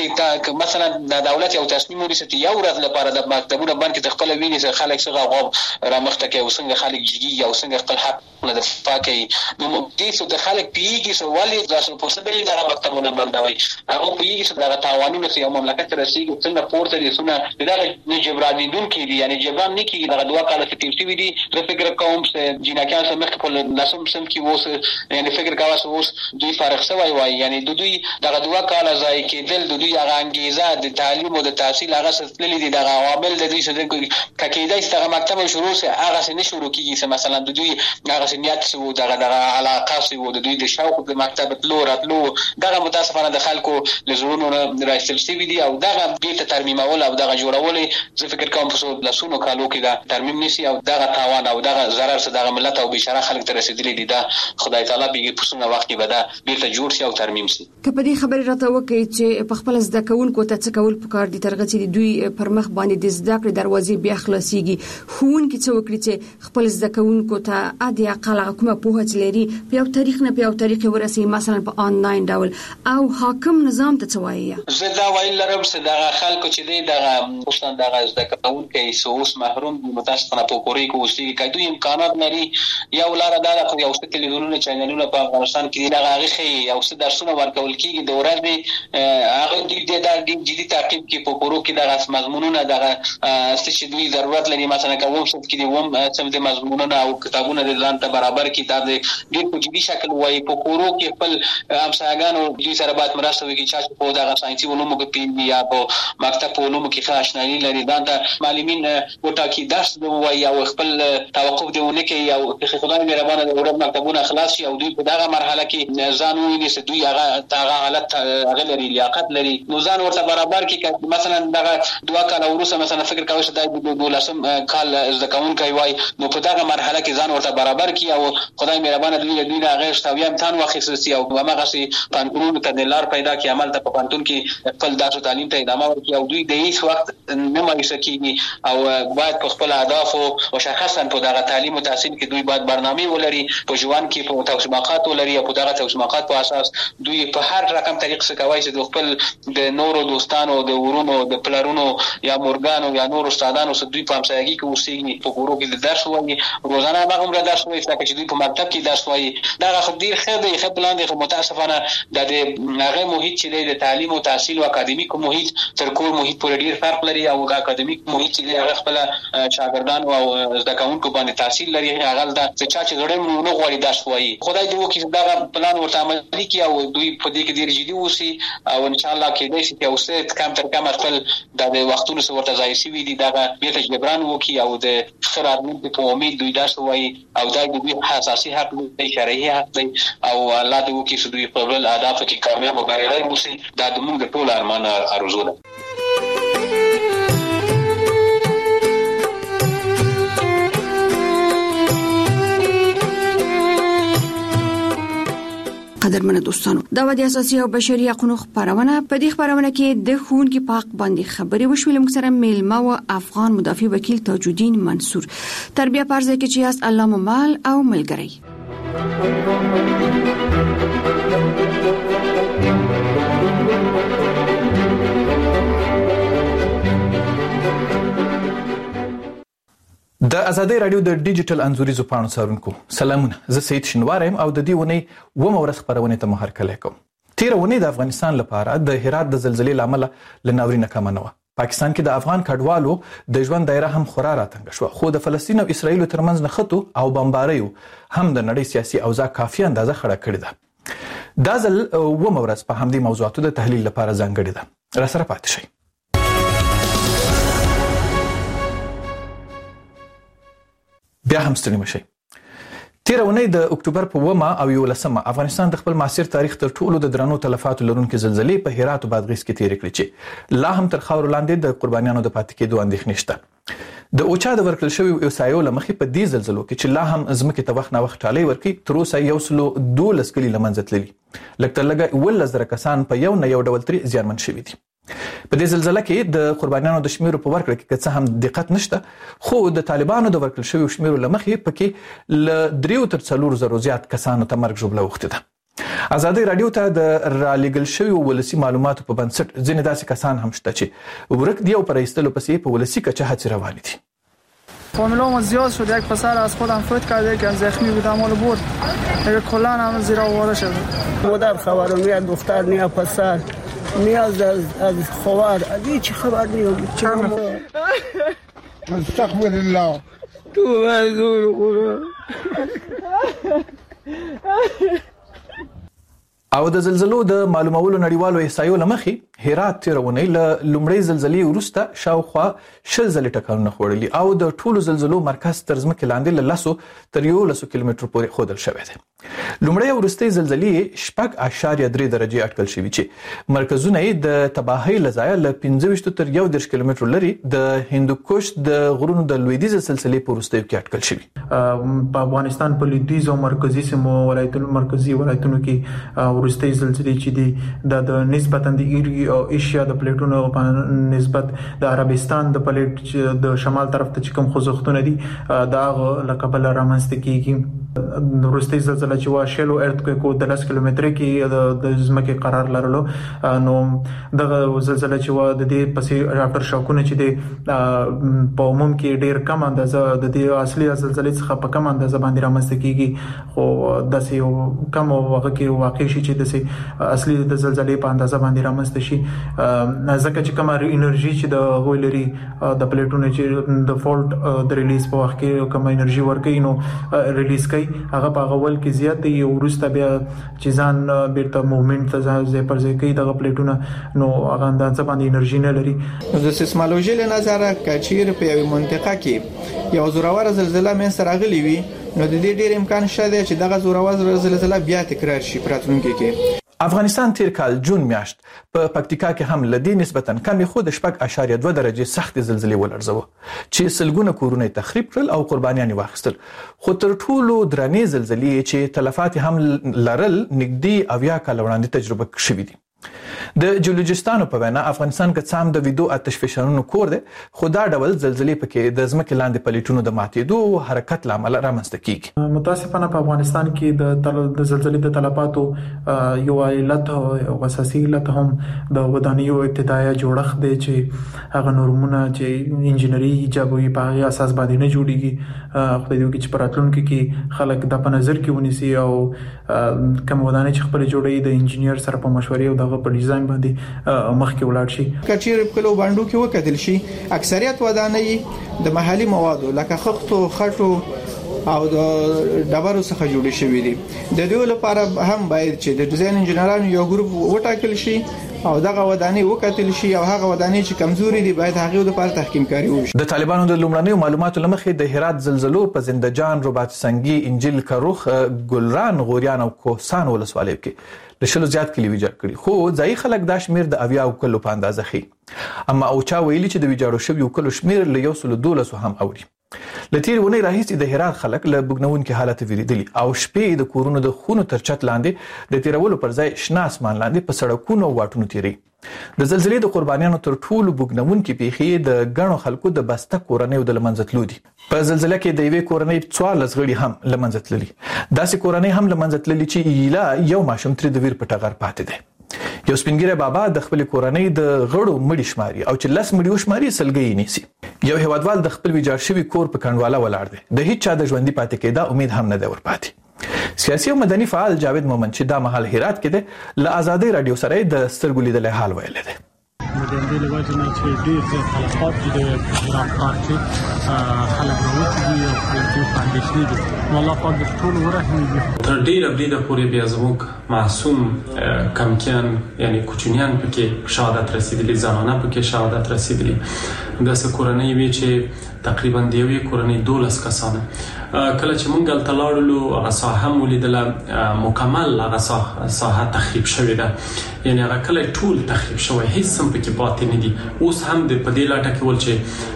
کې مثلا د دولت یو تصمیم ونیسي چې یو ورځ لپاره د مکتبونو باندې د خپل ویني سره خلک څنګه غو رامخته کوي او څنګه خلک جګي او څنګه خپل حق نه دفاع کوي نو دې څه د خلک پیږي سو ولې تاسو په څه ډول د مکتبونو باندې هغه پیږي چې د تاوانونو سره یو مملکت رسیدي څنګه پورته دي څنګه دغه نه جبران دي کیږي یعنی جبران نه کیږي دغه دوه کاله چې تیر شوی دي زه فکر کوم چې جناکان سره مخ په لاسم سم کې ووس یعنی فکر کاوه اوس دوی فارغ شوی وای یعنی د دوی دغه دوه کاله ځای کېدل د دوی هغه انګیزه د تعلیم او د تحصیل هغه ستللي دي دغه عوامل د دې څخه کېدای چې دغه مکتب شروع سي هغه څه نه شروع کیږي چې مثلا د دوی هغه نیت سو دغه دغه علاقه سو د دوی د شوق د مکتب تلو راتلو دغه متاسفانه د خلکو لزرونو راځل سي دي او دغه بیت ترمیمول او دغه جوړول زه فکر کوم په لاسونو کالو کې دا ترمیم نشي او دغه تاوان او دغه ضرر څخه دغه ملت او بشاره خلک ته رسیدلي دي دا خدای تعالی به په څنګه وخت کې بدا بیت جوړ شي او ترمیم شي کله دې خبره راته وکړي چې په خپل زده کوونکو ته څه کول پکار دي ترغه چې دوی پر مخ باندې د زده کړې دروازې بیا خلاصيږي ښوونکي څه وکړي چې خپل زده کوونکو ته ادي اقل کومه پوهه لري په یو تاریخ نه په یو تاریخ ورسي مثلا په آنلاین ډول او حاکم نظام ته څه وایي زه دا ویل لرم چې دا خلکو چې دی دا خصوصا دا زده کوونکي سوس محروم دي متاسفانه په کوري کې اوسېږي کله دوی امکانات لري یو لار دا د یو څه تلویزیونونو چینلونو په افغانستان کې دا هغه خي یو څه درسونه ورکول کیږي د ورځې هغه د دا جدي تعقیب کې په کورو کې د مضمونونو دغه څه دوی ضرورت لري مثلا کوم څه کې دی وم څه د مضمونونو او کتابونو د ځان ته برابر کتاب دی ډېر په جدي شکل وایي په کورو کې خپل همسایګانو دوی سره باید مرسته وکړي چې په دغه ساينسي علومو کې پیل یا په مکتب په علومو کې ښه آشنایي لري دا د معلمین وټاکي درس دی وایي او خپل توقف دیونه کوي او خدای مهربانه د ورځ مکتبونه خلاص شي او دوی په دغه مرحله کې ځان ویني چې دوی هغه هغه حالت هغه لري لیاقت لري نو ځان ورته برابر کې مثلا دغه دوه کاله وروسته مثلا فکر کوي چې د دولسم کال زده کوونکی وای نو په دغه مرحله کې ځان ورته برابر کی او خدای مهربانه دوی دوی هغه شتاوی امتحان واخیستي او هغه سي پانتون ته د لار پیدا کی عمل ته په پانتون کې خپل درس تعلیم ته ادامه ورکړي او دوی د هیڅ وخت نه مایوسه کیږي او باید په خپل اهداف او مشخصا په دغه تعلیم او تحصیل کې دوی باید برنامه ولري په ژوند کې په توسماقات ولري او په دغه توسماقات په اساس دوی په هر رقم طریق څخه کوي چې د خپل د نورو دوستانو د ورونو د پلارونو یا مورګانو یا نور استادانو سره دوی په همسایګي کې اوسېږي په کورو کې د درس وایي روزانه هغه عمر درس وایي چې دوی په مکتب کې درس وایي دا خو ډیر ښه دی ښه پلان دی خو متاسفانه د هغه محیط چې د تعلیم او تحصیل او اکاډمیک محیط تر کور محیط پورې ډیر فرق لري او د اکاډمیک محیط چې هغه خپل شاګردان او زده کوونکو باندې تحصیل لري هغه د چا چې غړي نو غوړي درس وایي خدای دې وکړي دا پلان ورته عملي کړي او دوی په دې کې ډیر جدي اوسي او ان شاء الله کې دې چې اوسه کم تر کم خپل د وختونو سره ورته ځای شي دي دا به ته جبران وکي او د خرادمن په امید دوی درس وایي او دا د دوی حساسي حق دی شرعي حق دی او الله دې وکړي چې دوی په خپل اهداف کې کامیاب او بریالي اوسي دا د موږ ټول ارمان ارزو ده قدرمن دوستانو دا د اساسي او بشري حقوقو خبرونه په دې خبرونه کې د ښوونکي په حق باندې خبرې وشولې. موږ سره میلمه او افغان مدافع وکیل تاج الدین منصور تربیه پرځه کې چې اس الله ممال او ملګری. د ازادي رادیو د ډیجیټل انزوريزو پاڼو څارونکو سلامونه. زه سید شنوارم او د دې ونی و مورخ خبرونه ته مهر کله کوم. تیر ونی د افغانستان لپاره د هرات د زلزلې لامل لناوري ناکامه نه و. پاکستان کې د افغان کډوالو د ژوند دایره هم خورا راتنګ شو، خو د فلسطین او اسرایل ترمنځ نخټو او بمباریو هم د نړۍ سیاسي اوضاع کافي اندازه خړه کړې ده. دا ځل و مورخ په همدې موضوعاتو د تحلیل لپاره ځانګړي ده. را سره پاتې شئ. بیا هم ستړي مشئ. تیر اونۍ د اکتوبر په اوومه او یولسمه افغانستان د خپل معاصر تاریخ تر ټولو د درنو تلفاتو لرونکو زلزلې په هرات او بادغیس کې تیر کړې چې لا هم تر خاور لاندې د قربانیانو د پاتې کېدو اندېښنې شته. د اوچا د ورکړل شوی وسایو لمخې په دې زلزلو کې چې لا هم ځمکې ته وخت نه وخت ټالۍ ورکړي تر اوسه یو سلو دولس کلي له منځه تللي، لږ تر لږه اوولس زره کسان په یو نه یو ډول ترې زیانمن شوي دي. په دې زلزلې کې د قربانیانو د شمیرو په ورکړه کې څه هم دقت نشته، خو د طالبانو د ورکړل شوی شمیرو لمخې پکې ل دریو تر څلور زره زیات کسانو ته مرګ ژوبله وخته ده. ازادي رادیو ته د رالېږل شوی ولسی معلوماتو په بنسټ ځینې داسې کسان هم شته چې ورک دی او پر ایستلو پسې په ولسی کچه هڅې روانې دي. فامیلام زیاد شد، یک پسر از خودم فوت کرده که زخمی بودم حالا برد دیگه کلا هم زیر آواره شد. مادر خبرم نیا دختر نیا پسر نیاز از از خواهر از هیچ خبر نیام چم استغفر الله تو مزور قرآن. او د زلزلو د معلومولو نړیوالو احصایو لمخې هرات تیرونی له لومړۍ زلزلې وروسته شاوخوا شل ځلې ټکانونه خوړلي او د ټولو زلزلو مرکز تر ځمکې لاندې له لسو تر یولسو کیلومترو پورې ښودل شوی دی. لومړۍ او وروستۍ زلزلې شپږ اعشاریه درې درجې اټکل شوي چې مرکزونه یې د تباهۍ له ځایه له پنځه ویشت تر یو دېرش کیلومترو لرې د هندوکش د غرونو د لویدیځې سلسلې په وروستیو کې اټکل شوي. په افغانستان په لویدیځ او مرکزي سیمو ولایتونو مرکزي ولایتونو کې وروستۍ زلزلې چې دي د نسبتا د ایري او ایشیا د پلیټونو په نسبت د عربستان د پلیټ د شمال طرف ته چې کوم خوځښتونه دي دا له کبله رامنځته کیږي. د وروستۍ زلزله چې وا شلو ارتکویک د لس کیلومتره کې د ځمکې قرار لرلو، نو دغه زلزله چې وا د دې پسې افټر شاکونه چې د په عموم کې ډیر کم اندازه د دې اصلي زلزلې څخه په کم اندازه باندې رامنځته کیږي، خو داسې یو کم وخت کې واقع شي چې د اصلي د زلزلې په اندازه باندې رامنځته شي، ځکه چې کومه انرژي چې د غوي لري د پلیټونو چې د فالټ د ریلیز په وخت کې کومه انرژي ورکوي نو ریلیز کوي هغه په غول کې زیات دی. ورسته بیا چې ځان بیرته موومنت ته ځای پر ځای کوي دغه پلیټونه نو هغه اندازه باندې انرژي نه لري. د سیسمولوژي له نظره کچیر په یوه منطقه کې یو زوراور زلزلہ منځ راغلی وي نو د دې ډیر امکان شته چې دغه زوراور زلزلہ بیا تکرار شي په راتلونکي کې. افغانستان تیر کال جون میاشت په پکتیکا کې هم لدی نسبتا کم خود شپږ اعشاریه دوه درجې سخت زلزلې ولړزوه چې سلګونه کورونه تخریب کړل او قربانیان واخیستل. خو تر ټولو درنې زلزلې چې تلفات هم لرل نږدې اویا کال وړاندې تجربه شوې دي. د جیولوجستانو په وینا افغانستان کې څام د ویدو آتش فشانونو کور دی، خو دا ډول زلزلې پکې د ځمکې لاندې پلیټونو د ماتېدو او حرکت لامل رامنځته کیږي. متاسفانه په افغانستان کې د زلزلې د تلفاتو یو علت او اساسي علت هم د ودانیو ابتدایي جوړښت دی چې هغه نورمونه چې انجینری ایجابوي په هغه اساس باندې نه جوړیږي. خو د دې کې چې پراتلونکو کې خلک د په نظر کې ونیسي او کوم ودانۍ چې خپل جوړي د انجینیر سره په مشورې او دغه په ډیزاین باندې مخکې ولاړ شي. کچیر په کلو باندې کې وکتل شي اکثریت ودانۍ د محلي موادو لکه خښتو خټو او د ډبرو څخه جوړې شوې دي. د دې لپاره هم باید چې د ډیزاین انجینرانو یو ګروپ وټاکل شي او دغه ودانۍ وکتل شي او هغه ودانۍ چې کمزوري دي باید هغه لپاره تحکیم کاری وشي. د طالبانو د لومړنیو معلوماتو لمخې د هرات زلزلو په زندهجان، رباط سنگي، انجیل کروخ، ګلران، غوریان او کوهستان ولسوالیو کې د شلو زیات کلی ویجاړ کړي، خو ځایي خلک دا شمیر د اویا او کلو په اندازه خي. اما اوچا ویلي چې د ویجاړو شویو کلو شمیر له یو سلو دولسو هم اوري. لتیر ونی راهیسي د هرات خلک له بګنونکو حالت ویریدلی او شپې د کورونو د خونو تر چت لاندې د تیرولو پر ځای شنه اسمان لاندې په سړکونو واټونو تیری د زلزلې د قربانیانو تر ټولو بګنونکو پیښې د غنو خلکو د بسته کورنۍ د لمنځتلو دي په زلزلې کې د یوې کورنۍ څوارلس غړي هم لمنځتللي داسې کورنۍ هم لمنځتللي چې ایلا یو ماشوم تر د ویر په ټغر پاتې دی یو سپینګیره بابا د خپل کورنۍ د غړو مړي شماري او چې لاس مړي وشماري سلګي نیسي یو هیوادوال د خپل ویجاړ شوی کور په کندواله ولاړ دی د هیڅ چا د ژوندۍ پاتې کېدا امید هم نه دی ورپاتې سیاسي او مدني فعال جاوید مومن چې دا مهال هرات کې دی له آزادۍ رادیو سره د سترګو لیدلې حال ویل دی مدني لوجه نه چې ډیر زیات خلک دي د هرات ښار کې خلک راوځي دي او د فاندیشن دي والله پاک د ټول ورحمي تر ډیر بریده پورې بیا زموږ معصوم کمکیان یعنی کوچنیان پکې شهادت رسیدلي زنانه پکې شهادت رسیدلي د سکورنۍ وی چې تقریبا د یوې کورنۍ دولس کسانه کله چې مونږ دلته لاړو هغه ساحه مولیدله مکمل هغه ساحه تخریب شوې ده یعنی هغه کله ټول تخریب شوی هیڅ هم پکې پاتې نه دي اوس هم د پدې لاټه کې ول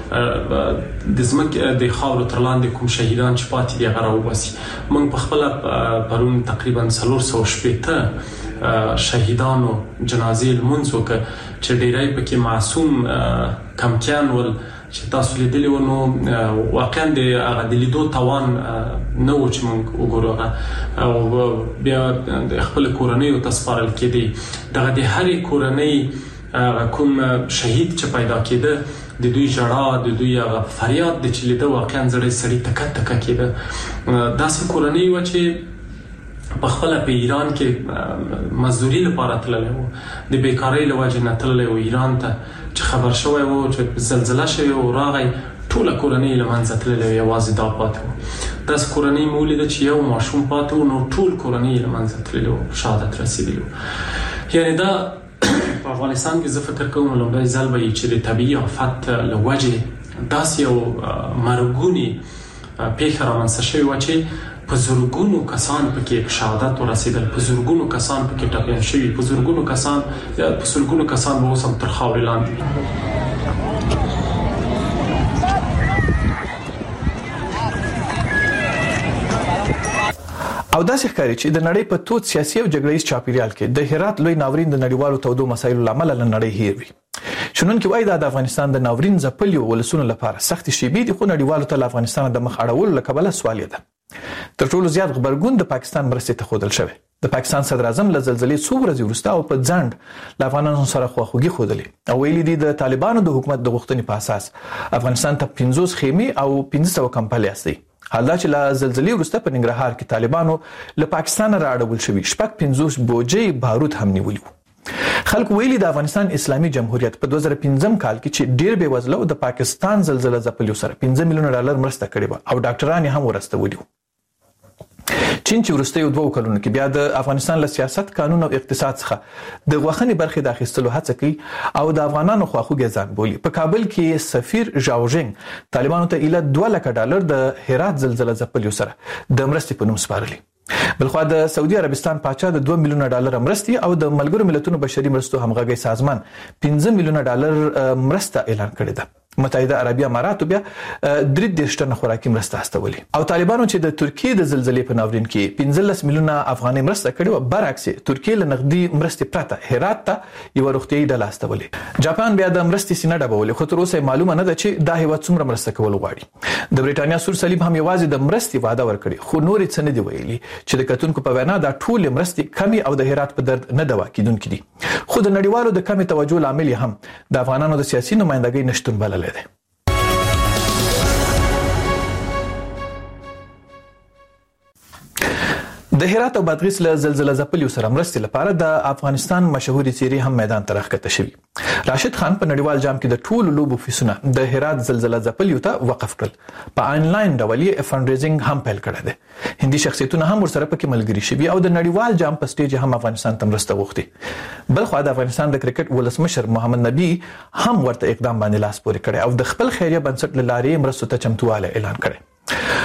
چې د زمکه د خاور تر لاندې کوم شهیدان چې پاتې دي هغه راوباسي مونږ په خپل پرون تقریبا څلور سوه شپږ شهیدانو جنازې لمونځ وکړ چې ډیرای پکې معصوم کمکیان ول چې تاسو لیدلی و نو واقعا د هغه د لیدو توان نه و چې موږ وګورو او بیا د خپل کورنۍ او تسپارل کېدی دغه د هرې کورنۍ کوم شهید چې پیدا کېده د دوی جړه د دوی هغه فریاد د چې لیده واقعا زړه سړی تکه تکه کېده داسې کورنۍ و چې په خپل په ایران کې مزدوري لپاره تللی و د بیکاری له وجې نه تللی و ایران ته چې خبر شوی و چې زلزله شوی و راغی ټوله کورنۍ له منځه تللی و یوازې دا پاتې و داسې کورنۍ مو ولیده چې یو ماشوم پاتې و نو ټول کورنۍ له منځه تللی و شهادت رسیدلی و یعنی دا په افغانستان کې زه فکر کوم لومړی ځل به چې د طبیعي آفت له وجې داسې یو مرګونې پیښه رامنځته شوې وه چې په زرګونو کسان پکې شهادت ورسېدل په زرګونو کسان پکې ټپیان شوي په زرګونو کسان په زرګونو کسان به اوس هم تر خاورې لاندې او داسې ښکاري چې د نړۍ په تود سیاسي او جګړیز چاپیریال کې د هرات لوی ناورین د نړیوالو تودو مسایلو لامل له نړۍ هیر وي شنونکي وایي دا د افغانستان د ناورین ځپلي ولسونو لپاره سخت شیبې دي خو نړیوالو ته له افغانستان د مخ اړولو له کبله سوال ده تر ټولو زیات غبرګون د پاکستان مرستې ته ښودل شوی د پاکستان صدر اعظم له زلزلې څو ورځې وروسته او په ځنډ له افغانانو سره خواخوږي ښودلې او ویلي دي د طالبانو د حکومت د غوښتنې په اساس افغانستان ته پنځوس خیمې او پنځه سوه کمپلې استي حال دا چې له زلزلې وروسته په ننګرهار کې طالبانو له پاکستان راړول شوي شپږ پنځوس بوجۍ بارود هم نیولي وو خلکو ویلي د افغانستان اسلامي جمهوریت په دوه زره پنځم کال کې چې ډیر بې وزله د پاکستان زلزلې ځپلو سره پنځه میلیونه ډالر مرسته کړې و او ډاکټران هم ورستولي وو چین چې وروستیو دوه کلونو کې بیا د افغانستان له سیاست قانون او اقتصاد څخه د غوښنې برخې د اخیستلو هڅه کوي او د افغانانو خواخوږي ځان بولي په کابل کې سفیر ژاوژنګ طالبانو ته ایله دوه لکه ډالر د هرات زلزلې ځپلو سره د مرستې په نوم سپارلي بلخو د سعودي عربستان پاچا د دوه میلیونه ډالر مرستې او د ملګرو ملتونو بشري مرستو همغږي سازمان پنځه میلیونه ډالر مرسته اعلان کړې ده متحده عربي اماراتو بیا درې دېرش ټنه خوراکي مرسته استولې او طالبانو چې د ترکیې د زلزلې په ناورین کې پنځلس میلیونه افغاني مرسته کړې و برعکس ترکیې له نقدي مرستې پرته هرات ته یو روغتيایي ډله استولې جاپان بیا د مرستې سینه ډبولې خو تر اوسه معلومه نه ده چې دا هیواد څومره مرسته کول غواړي د بریټانیا سور صلیب هم یوازې د مرستې وعده ورکړي خو نور څه نه دی ویلي چې د کتونکو په وینا دا ټول مرستې کمی او د هرات په درد نه دوا کیدونکې دي خو د نړیوالو د کمی توجه لامل هم د افغانانو د سیاسي نمائندګۍ نشټون بلل دی د هرات او بادغیس له زلزلې ځپلو سره مرستې لپاره د افغانستان مشهوري څیرې هم میدان ته راښکته شوي راشد خان په نړیوال جام کې د ټولو لوبو فیسونه د هرات زلزلې ځپلو ته وقف کړل په آنلاین ډول یې فنډریزینګ هم پیل کړی دی هندي شخصیتونه هم ورسره پکې ملګري شوي او د نړیوال جام په سټیج هم افغانستان ته مرسته غوښتي بل خو د افغانستان د کرکټ ولسمشر محمد نبی هم ورته اقدام باندې لاس پورې کړی او د خپل خیریه بنسټ له لارې مرستو ته چمتواله اعلان کړی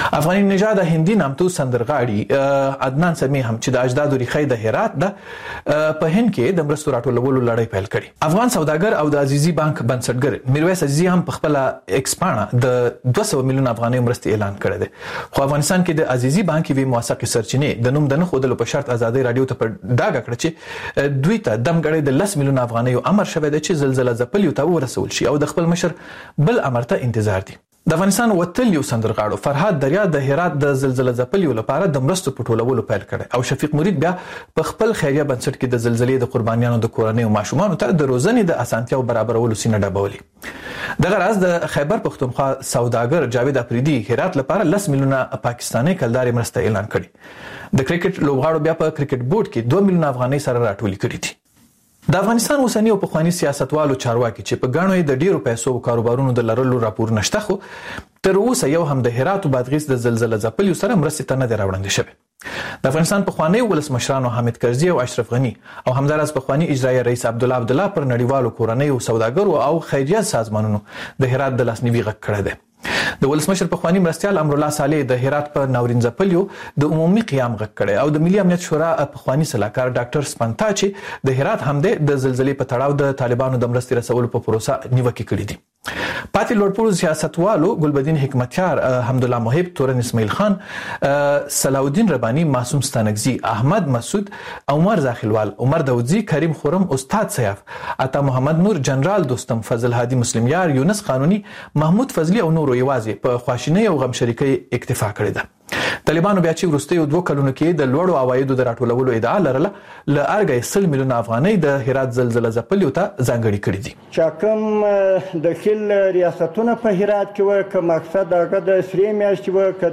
افغاني نژاد هندي نامتو سندرغاړي عدنان سمي هم چې د اجدادو ریښې د هرات د په هند کې د مرستو راټولولو لړۍ پیل کړي. افغان سوداګر او د عزیزي بانک بنسټګر میرویس عزیزي هم په خپل ایکسپاڼه د دوه سوه میلیون افغانۍ مرستې اعلان کړی دی. خو افغانستان کې د عزیزي بانک وی موثق سرچینې د نوم د نه خودلو په شرط ازادي رادیو ته ډاګه کړ چې دوی ته دمګړې د لس میلیون افغانۍ امر شوی دی چې زلزلہ ځپلي ته ورسول شي او د خپل مشر بل امر ته انتظار دي. د افغانستان وتل یو سندرغاړو فرهاد دریا د هرات د زلزلہ ځپلي لپاره د مرستو پټولولو پیل کړي او شفیق مرید بیا په خپل خیریه بنسټ کې د زلزلې د قربانیانو د کورنۍ او ماشومانو ته د روزنې د اسانتیاو برابرولو سینه ډبولي. دغه راز د خیبر پختونخوا سوداګر جاوید افریدي هرات لپاره لس میلیونه پاکستاني کلداري مرسته اعلان کړي. د کرکټ لوبغاړو بیا په کرکټ بورډ کې دوه میلیونه افغانۍ سره راټولې کړي دي. د افغانستان اوسنی او پخوانی سیاستوالو چارواکي چې په غاڼو د ډیرو پیسو او کاروبارونو د لرلو راپور نشته خو تر اوسه یو هم د هرات او بادغیس د زلزلہ ځپلي سره مرستې ته نه دی راوړاندې شوی. د افغانستان پخوانی ولسمشرانو حامد کرزي او اشرف غني او همدارس پخوانی اجرایي رئیس عبد الله عبد الله پر نړیوالو کورنۍ او سوداګرو او خیریه سازمانونو د هرات د لاسنیوي غږ کړی دی. د ولسمشر پخوانی مرستیال امر الله صالح د هرات په ناورین ځپلیو د عمومي قیام غږ کړی او د ملي امنیت شورا پخوانی سلاکار ډاکټر سپنتا چې د هرات همدې د زلزلې په تړاو د طالبانو د مرستې رسولو په پروسه نیوکه کړې دي. پاتې لوړپوړو سیاستوالو ګلبدین حکمتیار، حمدالله محب، تورن اسماعیل خان، صلاح الدین ربانی، معصوم ستانکزی، احمد مسعود، عمر زاخیلوال، عمر داودزی، کریم خورم، استاد سیاف، عطا محمد نور، جنرال دوستم، فضل هادي مسلمیار، یونس قانونی، محمود فضلی او نورو یوازې په خواشینۍ او غم شریکۍ اکتفا کړې ده. طالبانو بیا چې وروستیو دوه کلونو کې د لوړو عوایدو د راټولولو ادعا لرله له ارګه سل میلیونه افغانۍ د هرات زلزلہ ځپلیو ته ځانګړي کړي دي. چې کوم د خل ریاستونه په هرات کې و که مقصد هغه د سری میاشتې و که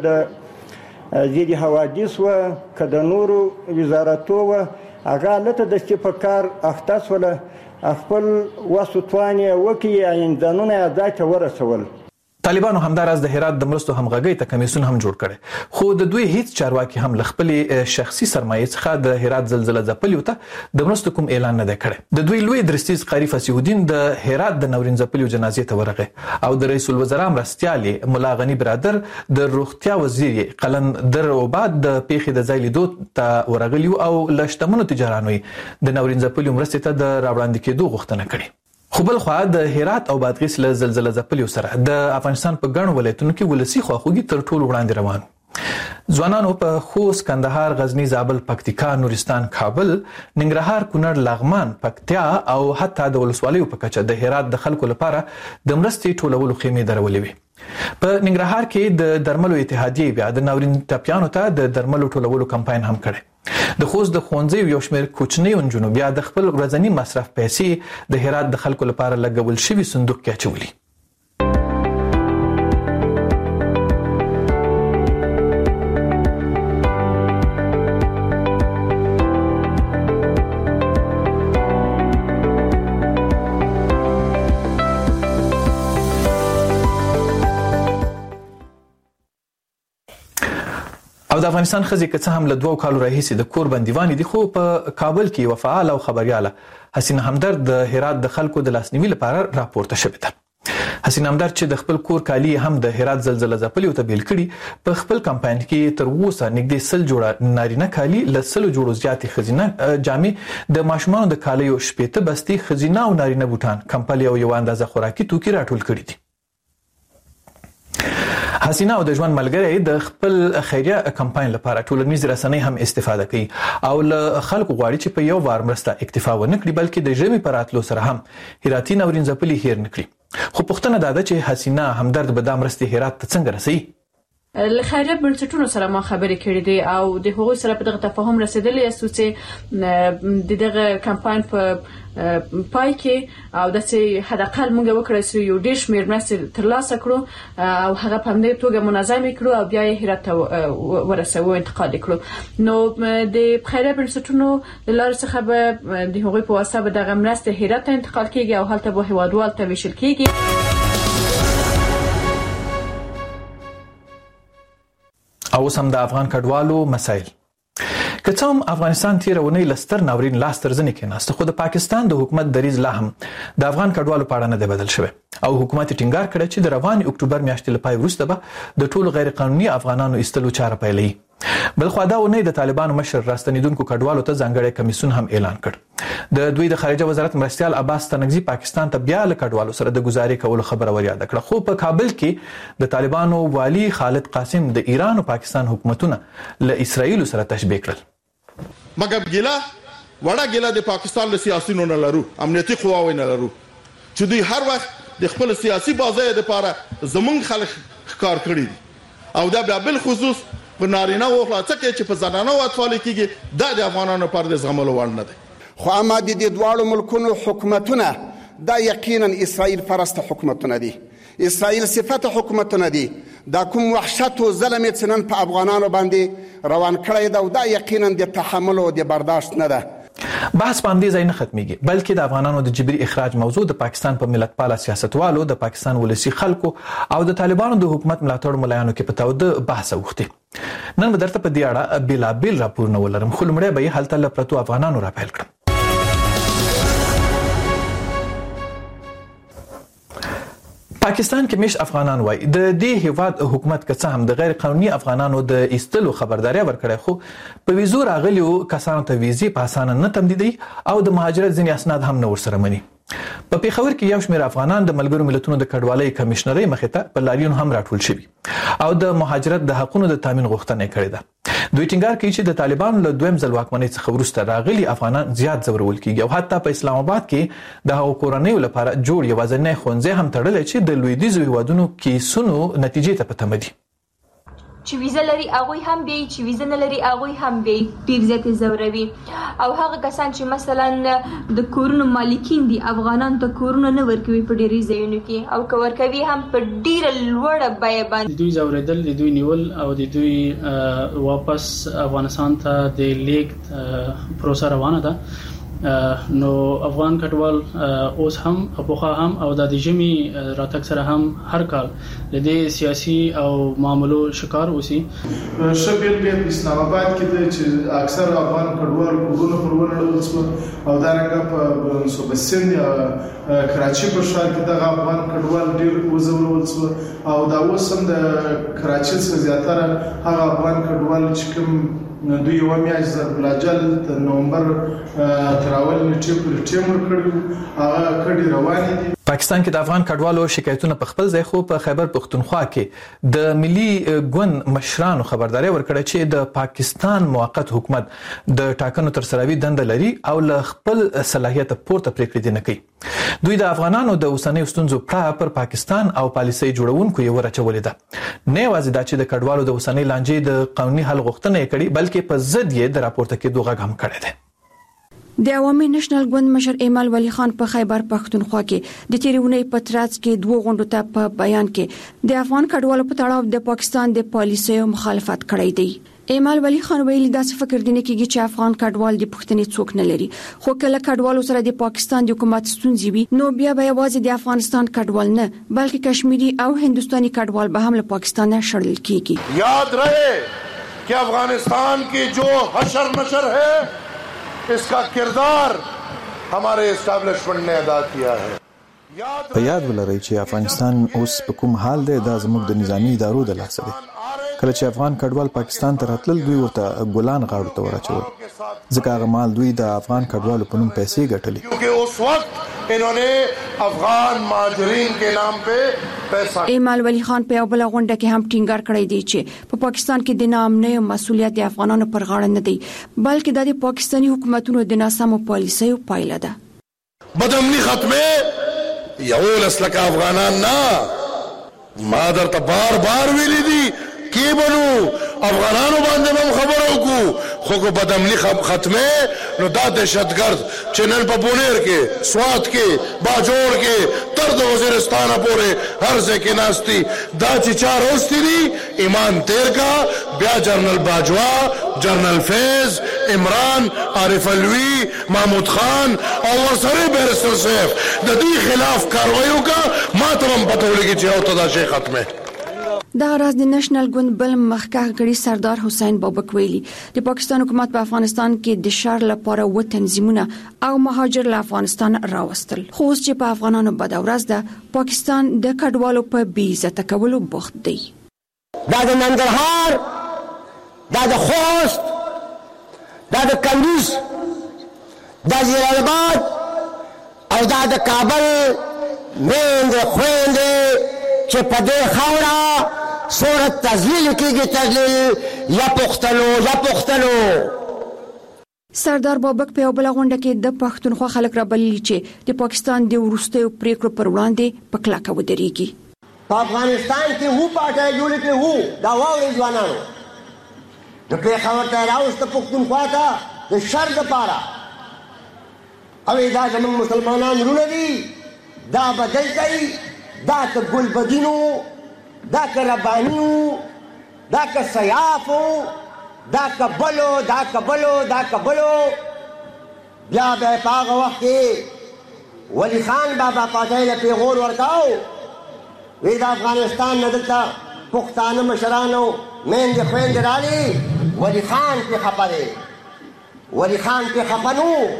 د ضد حوادث و که د نورو وزارتو و هغه هلته دستي په کار اخته سوله خپل وس و توان یې وکړي آینځانونه یې ځای ته ورسول. طالبانو همداراز د هرات د مرستو همغږۍ ته کمیسیون هم جوړ کړي خو د دوی هیڅ چارواکي هم له خپلې شخصي سرمایې څخه د هرات زلزلہ ځپلیو ته د مرستو کوم اعلان نه دی کړی. د دوی لوی درستیز قاری فصیح الدین د هرات د ناورین ځپلیو جنازې ته ورغی او د رئیس الوزرا مرستیال مولا غنی برادر د روغتیا وزیر قلندر وباد د پیښې د ځای لیدو ته ورغلی او له شتمنو تجارانو د ناورین ځپلیو مرستې ته د راوړاندې کېدو غوښتنه کړې. خو بل خوا د هرات او بادغیس له زلزلہ ځپلیو سره د افغانستان په ګڼو ولایتونو کې ولسی خواخوږي تر ټولو وړاندې روان. ځوانانو په خوست، کندهار، غزنی، زابل، پکتیکا، نورستان، کابل، ننګرهار، کونړ، لغمان، پکتیا او حتی د ولسوالیو په کچه د هرات د خلکو لپاره د مرستې ټولولو خیمې درولې وي. په ننګرهار کې د درملو اتحادیې بیا د ناورین ټپیانو ته د درملو ټولولو کمپاین هم کړی. د خوست د ښوونځیو یو شمېر کوچنیو نجونو بیا د خپل ورځني مصرف پیسې د هرات د خلکو لپاره لګول شوي صندوق کې اچولي. او د افغانستان خزي که څه هم له دوه کالو راهیسې د کور بندیوانې دي خو په کابل کې یو فعال او خبرياله حسین همدرد د هرات د خلکو د لاسنیوي لپاره راپورته شوې ده. حسین همدرد چې د خپل کور کالی هم د هرات زلزلہ ځپلیو ته بیل کړي په خپل کمپاین کې تر اوسه نږدې سل جوړه نارینه کالی له سلو جوړو زیاتې خزینه جامې د ماشومانو د کالیو شپېته بستي خزینه او نارینه بوټان کمپل او یو اندازه خوراکي توکي راټول کړي دي. حسینه او د ژوند ملګری د خپل خیریه کمپاین لپاره ټولنیز رسنۍ هم استفاده کوي او له خلکو غواړي چې په یو وار مرسته اکتفا ونه کړي بلکې د ژمي پر راتلو سره هم هراتی ناورین ځپلي هیر نه کړي. خو پوښتنه دا ده چې حسینه همدرد به دا مرستې هرات ته څنګه رسوي؟ له خیریه بنسټونو سره ما خبرې کړې دي او د هغوی سره په دغه تفاهم رسیدلی یو چې د دغه کمپاین په پای کې او داسې حداقل موږ وکړای شو یو ډېر شمېر مرستې ترلاسه کړو او هغه په همدې توګه منظم کړو او بیا یې هرات ته ورسوو انتقال کړو. نو د خیریه بنسټونو د لارې څخه به د هغوی په واسطه به دغه مرستې هرات ته انتقال کیږي او هلته به هیوادوالو ته ویشل کیږي. او سم د افغان کډوالو مسایل که څه هم افغانستان تیر ونی لستر ناورین لاس تر ځنې کېناست، خو د پاکستان د حکومت دریځ لا هم د افغان کډوالو په اړه نه دی بدل شوی او حکومت ټینګار کړی چې د روان اکتوبر میاشتې لپاره وروسته به د ټولو غیر قانوني افغانانو ایستلو چاره پیلوي. بلخو دا ونی د طالبانو مشر راستنیدونکو کډوالو ته ځانګړی کمیسیون هم اعلان کړ. د دوی د خارجه وزارت مرستیال عباس تنگزی پاکستان ته بیا له کډوالو سره د گزارې کولو خبره وریاده کړه، خو په کابل کې د طالبانو والی خالد قاسم د ایران او پاکستان حکومتونه له اسرائیل سره تشبیه کړل. مګر ګیلا وړه ګیلا د پاکستان له سیاسيونو نه لرو، امنیتي قواوی نه لرو چې دوی هر وخت د خپل سیاسي بازۍ لپاره زمونږ خلک ښکار کړي دي او دا بیا بل خصوص په نارینه او خلاصه کې چې په زنانه او اطفال کېږي دا د افغانانو پر د زغملو وړ نه دی. خو اما د دې دواړو ملکونو حکومتونه دا یقینا اسرائیل پرسته حکومتونه دي، اسرائیل صفت حکومتونه دي. دا کوم وحشت او ظلم چې نن په افغانانو باندې روان کړی دا او دا یقینا د تحمل او د برداشت نه ده. بحث باندې ځای نه ختميږي، بلکې د افغانانو د جبري اخراج موضوع د پاکستان په ملت پاله سیاستوالو، د پاکستان ولسی خلکو او د طالبانو د حکومت ملاتړ ملایانو کې په تاوده بحث وخته. نن به درته په دې اړه بلابل راپورونه ولرم، خو لمړی به هلته له پرتو افغانانو راپیل کړم. پاکستان کې مش افغانان وای د دې هیواد حکومت که څه هم د غیر قانوني افغانانو د ایستلو خبرداري ورکړي، خو په ویزو راغلیو کسانو ته ویزې په اسانه نه تمدیدي او د مهاجرت ځینې اسناد هم نه ورسره مني. په پیښور کې یو شمېر افغانان د ملګرو ملتونو د کډوالۍ کمشنرۍ مخې ته په لاریون هم راټول شوي او د مهاجرت د حقونو د تامین غوښتنه کړې ده. دوی ټینګار کوي چې د طالبانو له دویم ځل واکمنۍ څخه وروسته راغلي افغانان زیات ځورول کیږي او حتی په اسلام آباد کې د هغو کورنیو لپاره جوړ یوازینی ښوونځی هم تړلی چې د لویدیځو هیوادونو کیسونو نتیجې ته په تمه دي. چې ویزه لري هغوی هم بی، چې ویزه نه لري هغوی هم بی، ډیر زیات زوروي. او هغه کسان چې مثلا د کورونو مالکین دي افغانان ته کورونه نه ورکوي په ډیری ځایونو کې او که ورکوي هم په ډیره لوړه بیه باندې. دوی زوریدل، د دوی نیول او د دوی واپس افغانستان ته د لیږد پروسه روانه ده. نو افغان کډوال اوس هم اپوخا هم او د ژمي راتګ سره هم هر کال د دې سیاسي او معاملو شکار اوسي. شبیل په اسلام آباد کې د چې اکثر افغان کډوال کورونه پر ولړل شو او دا رنګه په صوبه سند کراچي په ښار کې د افغان کډوال ډیر وزورول شو او دا اوس هم د کراچي څخه زیاتره هغه افغان کډوال چې کوم دوی یو میاشت زر بلاجل د نومبر تراول نیټه پر ټیمر کړو هغه کډي روانې دي. پاکستان کې د افغان کډوالو شکایتونه په خپل ځای خو په خیبر پختونخوا کې د ملي ګوند مشرانو خبرداري ورکړه چې د پاکستان موقت حکومت د ټاکنو تر سروي دند لري او له خپل صلاحیت پورته پریکړې نه کوي. دوی د افغانانو د اوسنۍ ستونزو پر پاکستان او پالیسي جوړونکو یو راچولې ده. نه یوازې دا چې د کډوالو د اوسنۍ لانجې د قانوني حل غوښتنه یې کړې بلکې په ضد یې د راپورته کېدو غږ هم کړی دی. د عوامي نېشنل ګوند مشر ایمال ولی خان په خیبر پختونخوا کې د تیرونی په ترڅ کې دوه غونډو ته په بیان کې د افغان کډوالو په تړاو د پاکستان د پالیسۍ مخالفت کړی دی. ایمال ولی خان ویلي دا څه فکر دی نه کیږي چې افغان کډوال د پښتنې څوک نه لري، خو کله کډوالو سره د پاکستان د حکومت ستونزې وي نو بیا به یوازې د افغانستان کډوال نه بلکې کشمیری او هندستاني کډوال به هم له پاکستان نه شړل کیږي. یاد رہے کہ افغانستان کی جو حشر نشر ہے اس کا کردار ہمارے اسٹیبلشمنٹ نے ادا کیا ہے. په یاد ولرئ چې افغانستان اوس په کوم حال دی دا زموږ د نظامی ادارو د لاسه دی. کله چې افغان کډوال پاکستان ته راتلل دوی ورته ګولان غاړو ته ورچول ځکه هغه مال دوی د افغان کډوالو په نوم پیسې ګټلې. کیونکہ اس وقت انہوں نے افغان مهاجرین کے نام پہ پیسہ. ایمال ولی خان په یو بل غونډه کې هم ټینګار کړی دی چې په پاکستان کې د ناامنۍ مسؤلیت د افغانانو پر غاړه نه دی بلکې د پاکستاني حکومتونو د ناسمو پالیسیو پایله ده. بدامني ختمه یو لسلک افغانان نه ما درته بار بار ویلي دي کی بنو افغانانو باندې هم خبرو کو خو کو بدامني ختمه نو دا دهشتګرد چې نن په بونیر کې سوات کې باجوړ کې تر د وزیرستان پورې هر ځای کې ناشتي دا چې چار اوستي دي ایمان تیر کا بیا جنرال باجوا جنرال فیض عمران عارف الوی محمود خان او ورسره بیرستر سیف د دې خلاف کاروایو کا ما ته هم پته ولګي چې او ته دا شی ختمه. دا راز د نېشنل ګوند بل مخکښ غړي سردار حسین بابک ویلي د پاکستان حکومت په افغانستان کې د شر لپاره و تنظیمونه او مهاجر له افغانستان راوستل خو اوس چې په افغانانو بد ورځ ده پاکستان د کډوالو په بې عزته کولو بوخت دی. دا د ننګرهار، دا د خوست، دا د کندوز، دا د جلال او دا د کابل میندې خویندې چې په دې خاوره صورت تذلیل کېږي، تذلیل یا پښتنو یا پښتنو. سردار بابک په یو بل غونډه کې د پښتونخوا خلک رابللي چې د پاکستان د وروستیو پریکړو پر وړاندې په کلکه ودرېږي. په افغانستان کې هو پاټای جوړ کړي هو دا واوري ځوانانو د پیښور ته راوسته پښتونخوا ته د شر دپاره او دا زموږ مسلمانان وروڼه دي، دا بدل کوي، دا که ګلبدینو، دا که ربانیو، دا که سیافو، دا که بلو، دا که بلو، دا که بلو. بیا به په هغه وخت کې ولی خان بابا پاټای له پیغور ورکاو وی د افغانستان نه دلته پښتانه مشرانو میندې خویندې رالي، ولی خان پې خفه دی، ولی خان پې خفه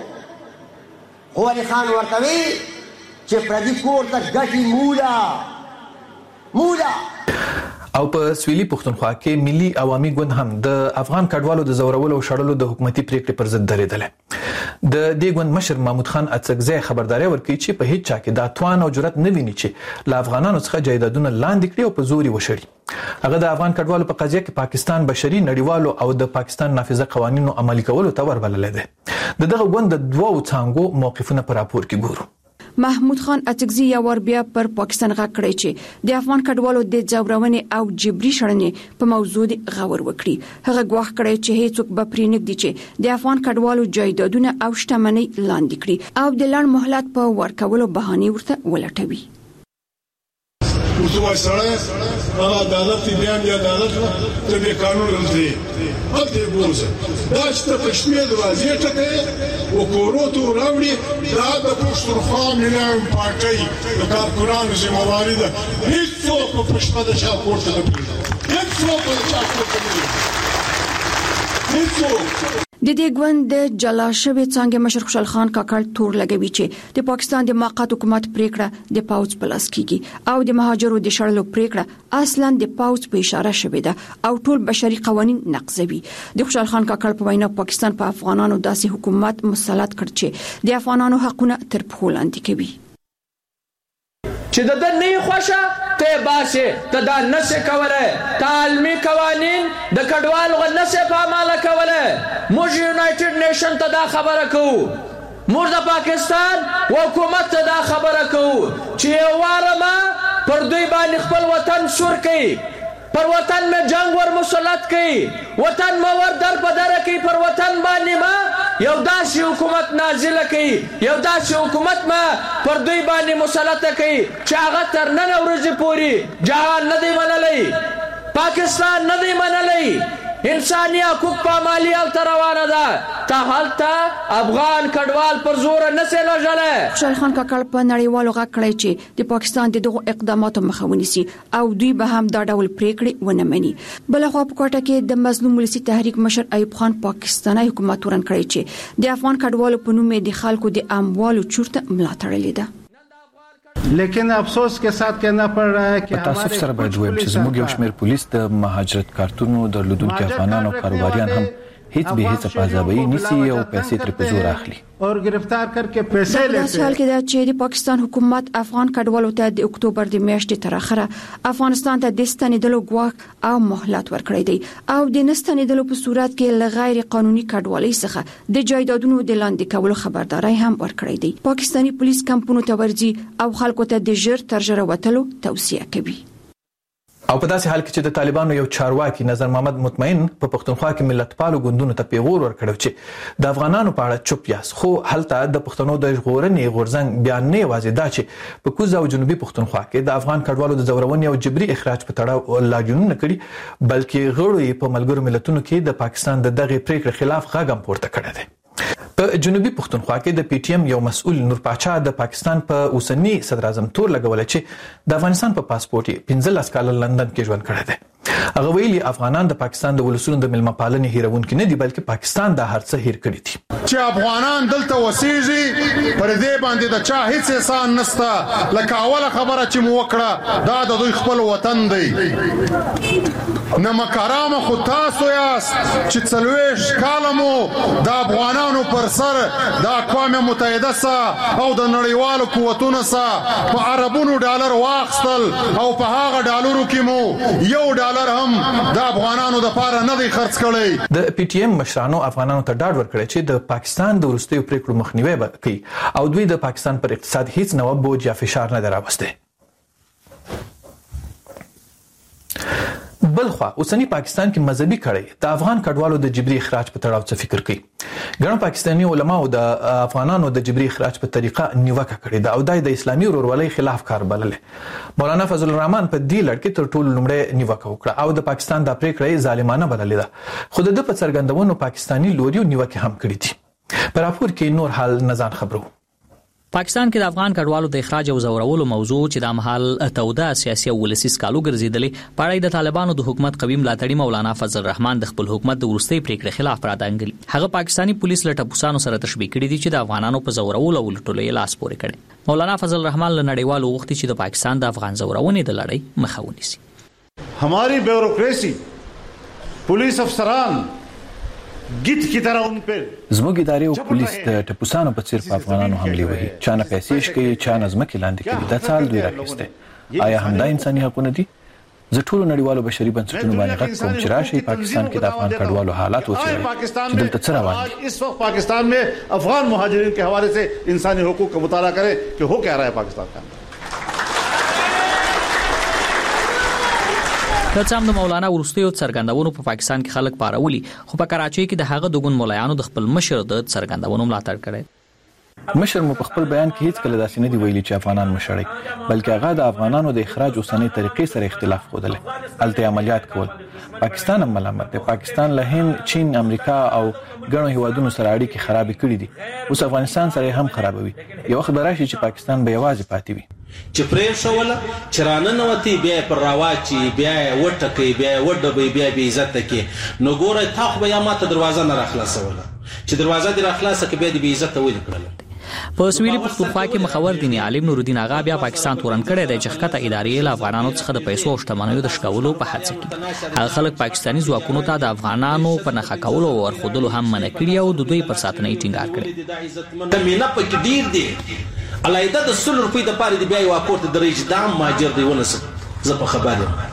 نو خو ولی خان ورته وی چې پردي کور ته ګټي مولا مولا. او په سویلي پښتونخوا کې ملي عوامي ګوند هم د افغان کډوالو د زورولو او شړلو د حکومتي پریکړې پر ضد درېدل. د دې ګوند مشر محمود خان اڅکزی خبرداري ورکړي چې په هیڅ چا کې دا توان او جرأت نه ویني چې له افغانانو څخه جایدادونه لاندې کړي او په زور وشړي. هغه د افغان کډوالو په قضیه کې پاکستان بشري نړیوالو او د پاکستان نافذه قوانینو عملي کولو ته وربلل دي. دغه ګوند د دوو څانګو موقفونه په راپور کې ګورو. محمود خان اڅکزی یو ور بیا پر پاکستان غږ کړی چې د افغان کډوالو د ځورونې او جبري شړنې په موضوع غور وکړي. هغه ګواښ کړی چې هیڅوک به پرې نږدې چې د افغان کډوالو جایدادونه او شتمنۍ لاندې کړي او د لړ مهلت په ورکولو بهانې ورته ولټوي. وسوای سره هغه عدالت بیان دی عدالت ته به قانون راځي هغه بوزه دا چې په شمیر راځي ټکه او کوروتو راوړي دا د پښتونخوا مليان پارټي د کارکونانو ذمہواری ده. هیڅ په پښتو د چا کوټه نه پیږي، هیڅ په چا کوټه نه پیږي. د دې ګوند د جلا شوی څنګه مشر خوشحال خان کاکړ تور لګوي چې د پاکستان د موقت حکومت پریکړه د پاوڅ پلاس کیږي او د مهاجرو د شړلو پریکړه اصلا د پاوڅ په اشاره شوی ده او ټول بشري قوانين نقضوي. د خوشحال خان کاکړ په وینا پاکستان په افغانانو داسې حکومت مسلط کړ چې د افغانانو حقونه تر پښو لاندې کوي. چې د د نه خوښه ته باسه ته دا نشه کوله تعلیمي قوانين د کډوالو غ نشه په عمل کوله. موږ یونایټډ نیشن ته دا خبره کوو، موږ د پاکستان حکومت ته دا خبره کوو چې یو واره ما پر دوی باندې خپل وطن شور کوي، پر وطن میں جنگ ور مسلط کی، وطن ما ور در بدر کی، پر وطن باندې ما یو داسې حکومت نازل کی، یو داسې حکومت ما پر دوی باندې مسلط کی چې هغه تر نن ورځې پورې جهان نه دی منلی، پاکستان نه دی منلی، انساني حقوق پامالي او روانه ده. تا حالته افغان کډوال پر زور نه سلجله. خوشحال خان کاکړ په نړیوالو غږ کړی چې د پاکستان د دغو اقداماتو مخه ونیسي او دوی به هم دا ډول پریکړې ونه مني. بلخوا په کوټه کې د مظلوم ولسی تحریک مشر ایوب خان پاکستاني حکومت ورن کړی چې د افغان کډوالو په نوم د خلکو د اموالو چورته ملاتړ لیده. لیکن افسوس کے ساتھ کہنا پڑ رہا ہے کہ تاسف سره باید ویم چې زموږ یو شمېر پولیس د مهاجرت کارتونو درلودونکو افغانانو کاروباریان هم هیڅ به هیڅ په ځابې نسی او پیسې تر په زور اخلي اور گرفتار کر کے پیسې لیتے. حال کې دا چې د پاکستان حکومت افغان کډوالو ته د اکتوبر د میاشتې تر اخره افغانستان ته د ستنېدلو ګواښ او مهلت ورکړی دی او د نستنېدلو په صورت کې له غیر قانوني کډوالۍ څخه د جایدادونو د لاندې کولو خبرداري هم ورکړی دی. پاکستاني پولیس کمپونو ته ورځي او خلکو ته د ژر تر ژره وتلو توصیه کوي. او په داسې حال کې چې د طالبانو یو چارواکي نظر محمد مطمئن په پښتونخوا کې ملتپالو ګوندونو ته پیغور ورکړو چې د افغانانو په اړه چوپ یاست، خو هلته د پښتنو د ژغورنې غورځنګ بیان نه یوازې دا چې په کوزه او جنوبي پښتونخوا کې د افغان کډوالو د زورونې او جبري اخراج په تړاو لاجونونه کړي، بلکې غړو یې په ملګرو ملتونو کې د پاکستان د دغه پریکړې خلاف غږ هم پورته کړی دی. په جنوبي پښتونخوا کې د پی ټی ایم یو مسؤل نور پاچا د پاکستان په اوسنی صدر اعظم تور لګول چې د افغانستان په پاسپورت یې پنځلس کاله لندن کې ژوند کړی دی. هغه ویلي افغانان د پاکستان د ولسونو د ملمه پالنې هیرونکي نه دي بلکې پاکستان دا هر څه هیر کړی دي. چې افغانان دلته وسیږي پر دې باندې د چا هیڅ احسان نشته. لکه اوله خبره چې مو وکړه دا د دوی خپل وطن دی. نه مکرامه خو تاسو یاست چې څلوېښت کاله مو د افغانانو پر سر د اقوام متحده سره او د نړیوالو قوتونو سره په عربونو ډالر واخیستل او په هغه ډالرو کې مو یو ډالر هم د افغانانو د پاره نه دی خرڅ کړی. د پی ټی ایم مشرانو افغانانو ته ډاډ ورکړی چې د پاکستان د وروستیو پریکړو مخنیوي به کوي او دوی د پاکستان پر اقتصاد هیڅ نوع بوج یا فشار نه راوسته. بلخوا اوسنی پاکستان کې مذهبي کړي د افغان کډوالو د جبري اخراج په تړاو څه فکر کوي. ګڼو پاکستاني علماو د افغانانو د جبري اخراج په طریقه نیوکه کړې ده او د اسلامي ورورولۍ خلاف کار بللې. مولانا فضل الرحمن په دې لړ کې تر ټولو لومړی نیوکه وکړه او د پاکستان د پریکړې ظالمانه بللې ده. خو د په څرګندونو پاکستاني لوري نیوکه هم کړې دي. په راپور کې نور حال نزان خبرو. پاکستان کې د افغان کډوالو د اخراج او زورولو موضوع چې د مهال توده سیاسي او ولسی سکالو ګرځیدلې پړای د طالبانو د حکومت قوی ملاتړي مولانا فضل الرحمن د خپل حکومت د ورستۍ پریکړې خلاف پرادانګل. هغه پاکستانی پولیس لټه پوسانو سره تشبیه کړي دي چې د افغانانو په زورولو او لټولو لاس پورې کړي. مولانا فضل الرحمن له نړیوالو غوښتي چې د پاکستان د افغان زورونې د لړۍ مخه ونیسي. हमारी bureaucracy police अफसरान गिट की तरह उन पर زموږ ادارې او پولیس د ټپوسانو په څیر په افغانانو حمله وهي. چا نه پیسې شکي چا نه ځمکې لاندې کوي. دا څال دوی راکسته. آیا همدا انساني حقونه دي؟ زه ټول نړیوالو بشري بنسټونو باندې غږ کوم چې راشي پاکستان کې د افغان کډوالو حالات وڅېړي چې دلته څه روان دي. इस वक्त पाकिस्तान में अफगान मुहाजिरीन के हवाले से इंसानी हुकूक का मुताला करें कि हो क्या रहा है पाकिस्तान का. ترڅم د مولانا ورستیو څرګندونو په پاکستان کې خلک پارولي خو په کراچۍ کې د هغه دغون مولایانو د خپل مشر د څرګندونو ملاتړ کړي. مشر مو په خپل بیان کې هیڅ کله داسې نه دی ویلي چې افغانان مشړي بلکې هغه د افغانانو د اخراج اوسنۍ طریقې سره اختلاف خوده. الته عملیات کول پاکستان هم ملامت دی. پاکستان له هند، چین، امریکا او ګڼو هیوادونو سره اړیکې خراب کړې دي. اوس افغانستان سره هم خرابوي. یو وخت به راشي چې پاکستان به یوازې پاتې وي. چې پرې شوله چې راننوتي بیا پر راواچي بیا وټکي بیا وډبې بیا بیا عزت کې نو ګوره تا خو بیا ماته دروازه نه راخلاصوله چې دروازه دې راخلاصه کې بیا دې بیا عزت ولې کړل. په سویلي پښتونخوا کې مخور دیني عالم نور الدین آغا بیا پاکستان تورن کړی دی چې ښکته ادارې له افغانانو څخه د پیسو او شتمنیو د شکولو په هڅه کې هغه خلک پاکستانی ځواکونو ته د افغانانو په نخښه کولو او ورخودلو هم منع کړي او د دوی پر ساتنې ټینګار کړي. د مینا په ډیر دی علایده د سل روپۍ د پاره دی بیا یو اپورت درېج دام ماجر دی ونس زه په خبر یم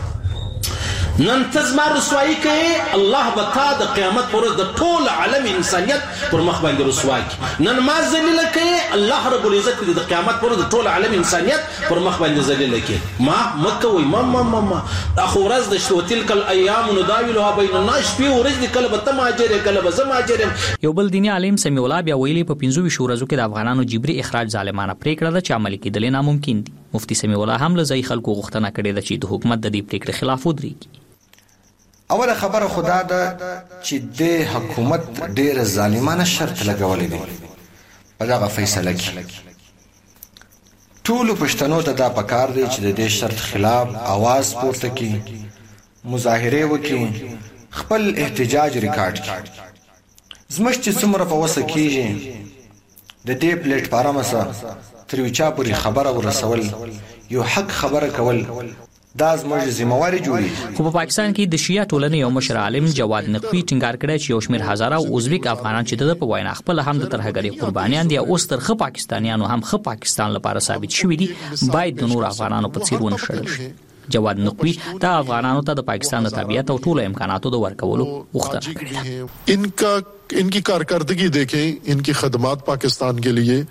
نن تزما رسوایی کوي الله بتا د قیامت پر د ټول عالم انسانیت پر مخ باندې رسوایی نن ما ذلیل کوي الله رب العزت د قیامت پر د ټول عالم انسانیت پر مخ باندې ذلیل کوي ما مکوي ما ما ما ما اخو ورځ د شو تلک الايام نداولها بین الناس په ورځ د کله به ماجر کله به زماجر. یو بل دیني عالم سمیع الله بیا ویلي په پنځو ویشو ورځو کې د افغانانو جبري اخراج ظالمانه پریکړه ده چې عملي کېدل ناممکن دي. مفتي سمیع الله هم له ځای خلکو غوښتنه کړې ده چې د حکومت د دې پریکړې خلاف ودرېږي. اوله خبره خدا ده چې د حکومت ډېر ظالمانه شرط لګولې دي په دغه فیصله کې. ټولو پښتنو ته دا پکار دی چې د دې شرط خلاف आवाज پورته کړي، مظاهره وکړي، خپل احتجاج ریکارډ کړي. زموږ چې څومره په وسه کېږي د دې پلیټ فارم سره تر یو چا پورې خبره ورسول، یو حق خبره کول دا زموږ ذمہواری جوړي. خو په پاکستان کې د شیعه ټولنې یو مشر عالم جواد نقوی ټینګار کړی چې یو شمېر هزاره او ازبک افغانان چې د په وینا خپل هم د ترهګرۍ قربانیان دي او سترخه پاکستانیانو هم خه پاکستان لپاره ثابت شوي دي باید د نور افغانانو په څیر ونه شړل شي. جواد نقوی دا افغانانو ته د پاکستان د طبيعت او ټولو امکاناتو د ورکولو غوښتنه کړې ده. इनका इनकी कारकर्दगी देखें, इनकी खदमात पाकिस्तान के लिए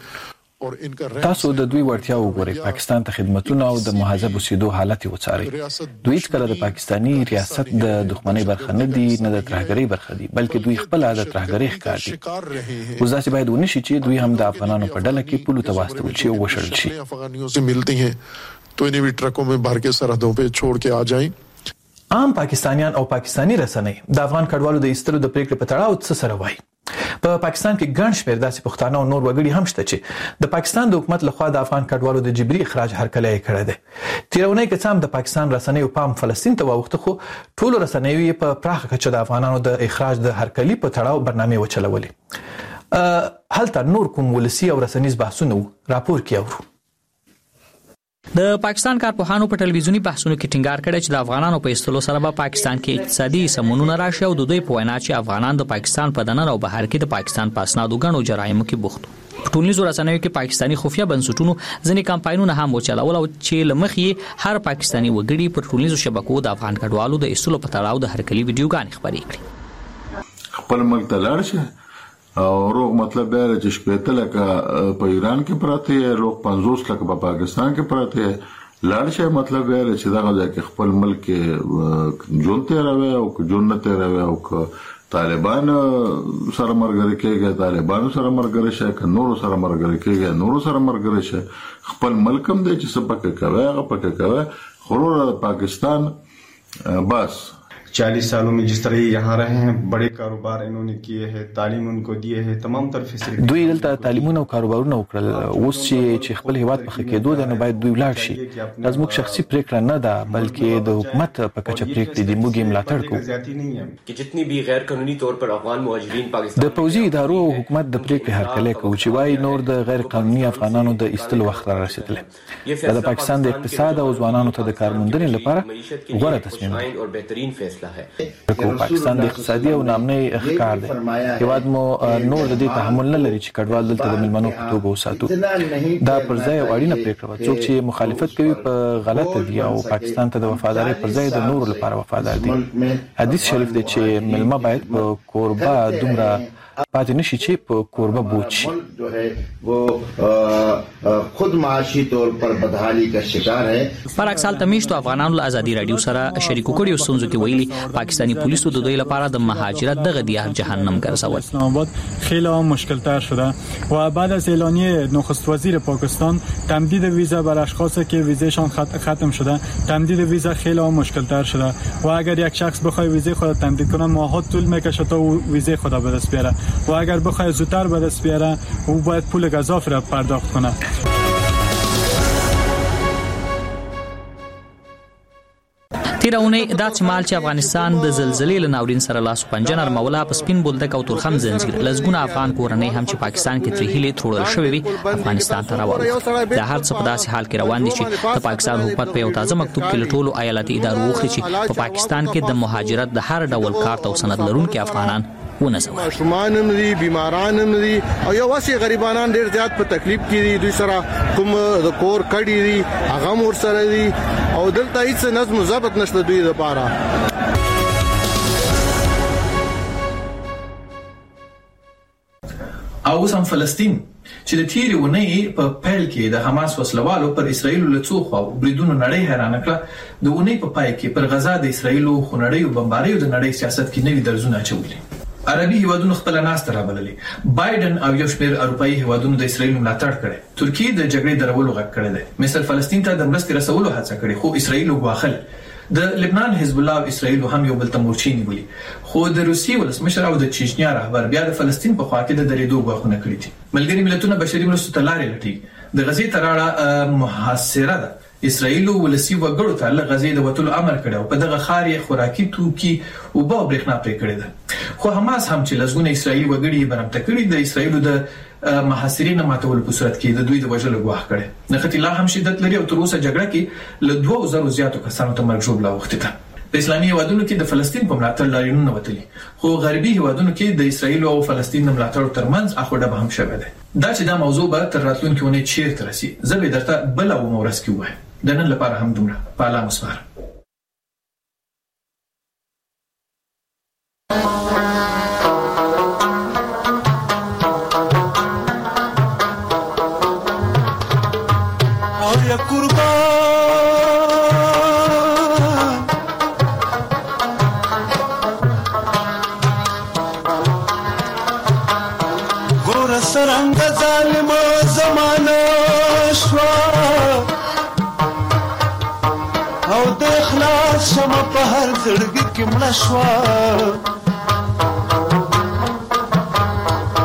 تاسو د دوی ورتیا وګورئ. پاکستان ته خدمتونه او د مهذب اوسېدو حالت وڅارئ. دوی کله د پاکستانی ریاست د دښمنۍ برخه نه دي نه د ترهګرۍ برخه دي بلکې دوی خپل د ترهګرۍ ښکار دي. اوس داسې باید ونه شي چې دوی هم د افغانانو په ډله کې پولو ته واستول شي او وشړل شي. افغانیوں سے ملتی ہیں تو انہیں بھی ټرکوں میں بھر کے سرحدوں پہ چھوڑ کے آ جائیں. عام پاکستانیان او پاکستانی رسنۍ د افغان کډوالو د ایستلو د پریکړې په تړاو څه سره وایي. په پاکستان کې ګڼ شمېر داسې پښتانه او نور وګړي هم شته چې د پاکستان د حکومت لخوا د افغان کډوالو د جبري اخراج هرکلی کړی دی. تیرونی که څه هم د پاکستان رسنیو پام فلسطین ته واوښته، خو ټولو رسنیو یې په پراخه کچه د افغانانو د اخراج د هرکلي په تړاو برنامې وچلولې. هلته نور کوم ولسي او رسنیز بحثونه وو، راپور کې اورو. د پاکستان کارپوهانو په ټلویزیونی بحثونو کې ټینګار کړی چې د افغانانو په ایستلو سره به پاکستان کې اقتصادي سمونونه راشي او د دوی په وینا چې افغانان د پاکستان په دننه او بهر کې د پاکستان په اسنادو غنو جرایمو کې بوخت. په ټولنیزو رسنیو کې پاکستانی خفیه بنسټونو ځینې کمپاینونه هم وچلول او چې لمخې هر پاکستانی وګړي په ټولنیزو شبکو د افغان کډوالو د ایستلو په تړاو د هرکلي ویډیوګانې خپرې کړې. خپل ملک ته لاړ شي او روغ مطلب دی چې شپېته لکه په ایران کې پراته یې، روغ پنځوس لکه په پاکستان کې پراته یې. لاړ شي مطلب دی چې دغه ځای کې خپل ملک کې ژوند تېروي او که ژوند نه تېروي او که طالبان سره مرګري کېږي طالبانو سره مرګري شي، که نورو سره مرګري کېږي نورو سره مرګري شي. خپل ملک هم دی چې څه پکې کوي هغه پکې کوي. خو پاکستان بس चालीस सालों में जिस तरह यहाँ रहे हैं, बड़े कारोबार इन्होंने किए हैं, तालीम उनको दिए हैं, तमाम तर फैसिलिटी دوی دلته تعلیمونه او کاروبارونه وکړل. اوس چې چې خپل هیواد په خکېدو ده نو باید دوی ولاړ شي. دا زموږ شخصي پریکړه نه ده بلکې د حکومت په کچه پریکړې دي. موږ یې ملاتړ کوو. कि जितनी भी गैर कानूनी तौर पर अफगान मुहाजिरीन पाकिस्तान د پوځي ادارو او حکومت د پریکړې هرکلی کوي چې وايي نور د غیر قانوني افغانانو د ایستلو وخت را رسیدلی. دا د پاکستان د اقتصاد او ځوانانو ته د کارموندنې لپاره غوره تصمیم دی. और बेहतरीन फैसला है. پاکستان د اقتصادي او نامنۍ ښکار دی. هیواد مو نور د دې تحمل نه لري چې کډوال دلته د ملمنو په توګه وساتو. دا پر ځای او اړینه پریکړه وه. څوک چې مخالفت کوي په غلطه دي او پاکستان ته د وفادارۍ پر ځای د نورو لپاره وفادار دي. حدیث شریف دی چې ملمه باید په کوربه دومره پاتې نشي چې په کوربه بوج شي. जो है वो खुद माशी तौर पर बदहाली का शिकार है. برعکس حال تمیشتو افغانانو له ازادي رادیو سره شریکو کړي او ستونزو کې ویلي پاکستانی پولیسو د دوی لپاره د مهاجرت دغه دیار جهنم ګرځول. اسلام آباد خیلی مشکل تر شده و بعد از اعلامیه نخست وزیر پاکستان تمدید ویزا بر اشخاصی که ویزاشان ختم شده تمدید ویزا خیلی مشکل تر شده و اگر یک شخص بخواد ویزای خود تمدید کنه ماها طول میکشه تا ویزای خود به دست بیاره و اگر بخواد زودتر به دست بیاره او باید پول گزاف را پرداخت کنه. تیرونه د چمال چې افغانستان د زلزلې له ناورین سره لاس پنجه نرموله په سپین بولدک او تورخم زنجیر لزګونه افغان کورنۍ هم چې پاکستان کې تر هیله ترول شوې وي افغانستان ته راوړل. د هر څه په داسې حال کې روان دي چې د پاکستان حکومت په یو تازه مکتوب کې لټولو ایالتي ادارو وخت چې په پاکستان کې د مهاجرت د هر ډول کارت او سند لرونکو افغانان ونسوه. شومان هم دي بیماران هم دي او یو واسي غریبانان ډیر زیات په تکلیف کې دي. دوی سره کوم د کور کړي دي هغه مور سره دي او دلته هیڅ نظم او ضبط نشته دوی لپاره. او اوس هم فلسطین چې د تیرې اونۍ په پیل کې د حماس وسلوالو پر اسرائیل له څو خواو بریدونو نړۍ حیرانه کړه. د اونۍ په پای کې پر غزا د اسرائیل خونړۍ او بمباریو د نړۍ سیاست کې نوي درزونه اچولي. عربي هیوادونو خپل ناسته رابللې. بایدن او یو شمېر اروپאי هیوادونو د اسرائیل ملاتړ کړي. ترکیه د جګړې درولو غږ کړی دی. مثل فلسطین ته د مرستې رسولو هڅه کړې خو اسرائیل وغواخل. د لبنان حزب الله او اسرائیل هم یو بل ته مورچې نیولي. خو د روسي ولسمشر او د چچنیا رهبر بیا د فلسطین په خوا کې د درېدو غواخونه کړي دي. ملګري ملتونه بشري مرستو ته لارې لټوي. د غزې تراړه محاصره ده. اسرائیل ولسی وګړو ته له غزې د وټولو امر کړی او په دغه خار یې خوراکي توکي او به برېښنا پرې کړې ده. خو حماس هم چې لزګونه اسرائیل وګړي برمته کړي د اسرائیل د محاصرین ماتول په صورت کې د دوی د وژلو غواخ کړي. نختی لا هم شدت لري او تر اوسه جګړه کې له دوه زره زیاتو کسانو ته مرګ ژوبله وخت ده. د اسلامي هیوادونو کې د فلسطین په ملاتړ لاریونونه وتلي خو غربي هیوادونو کې د اسرائیل او فلسطین د ملاتړ ترمنځ اخوډه به هم شوه ده. دا چې دا موضوع به تر راتلونکي ونې چیرته رسي زه به درته بل او مورس کې وایم. د نن لپاره هم دومره. پالا مسوار. او یا قربان ګور سرنګ ظالم زمانہ شوا او د اخلاص شمه په هر زړګي کې مړه شوه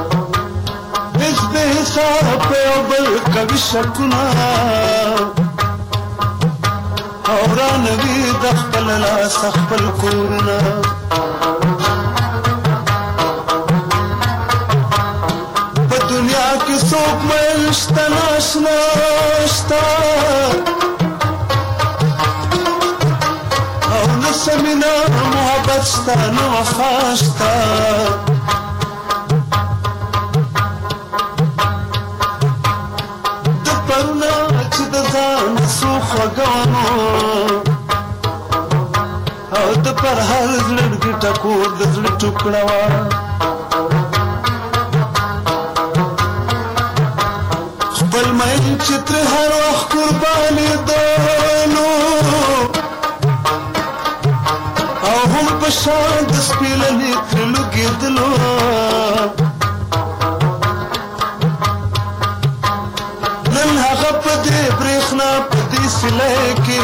ستا په یو بل کوي شکونه او رانوي د خپل لاس خپل کورونه په دنیا کې څوک مېل شته ناشنا شته او نه سمینه محبت شته نه وفا شته خوږانو او د پر هر زړګي ټکور د زړه ټوکړه وه خپل مین چې ترې هر وخت قربانېدلو او هم په شان د سپېلنې ترې لوګېدلو نن هغه په دې برېښنا سلای کې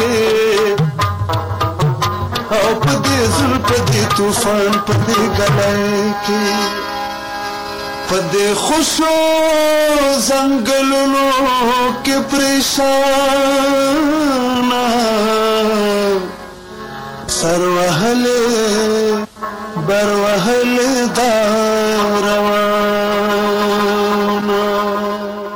او په دې زړه په دې طوفان په دې ګلای کې په دې خوشو ځنګلونو کې پریشان سر وهلې بر وهلې دا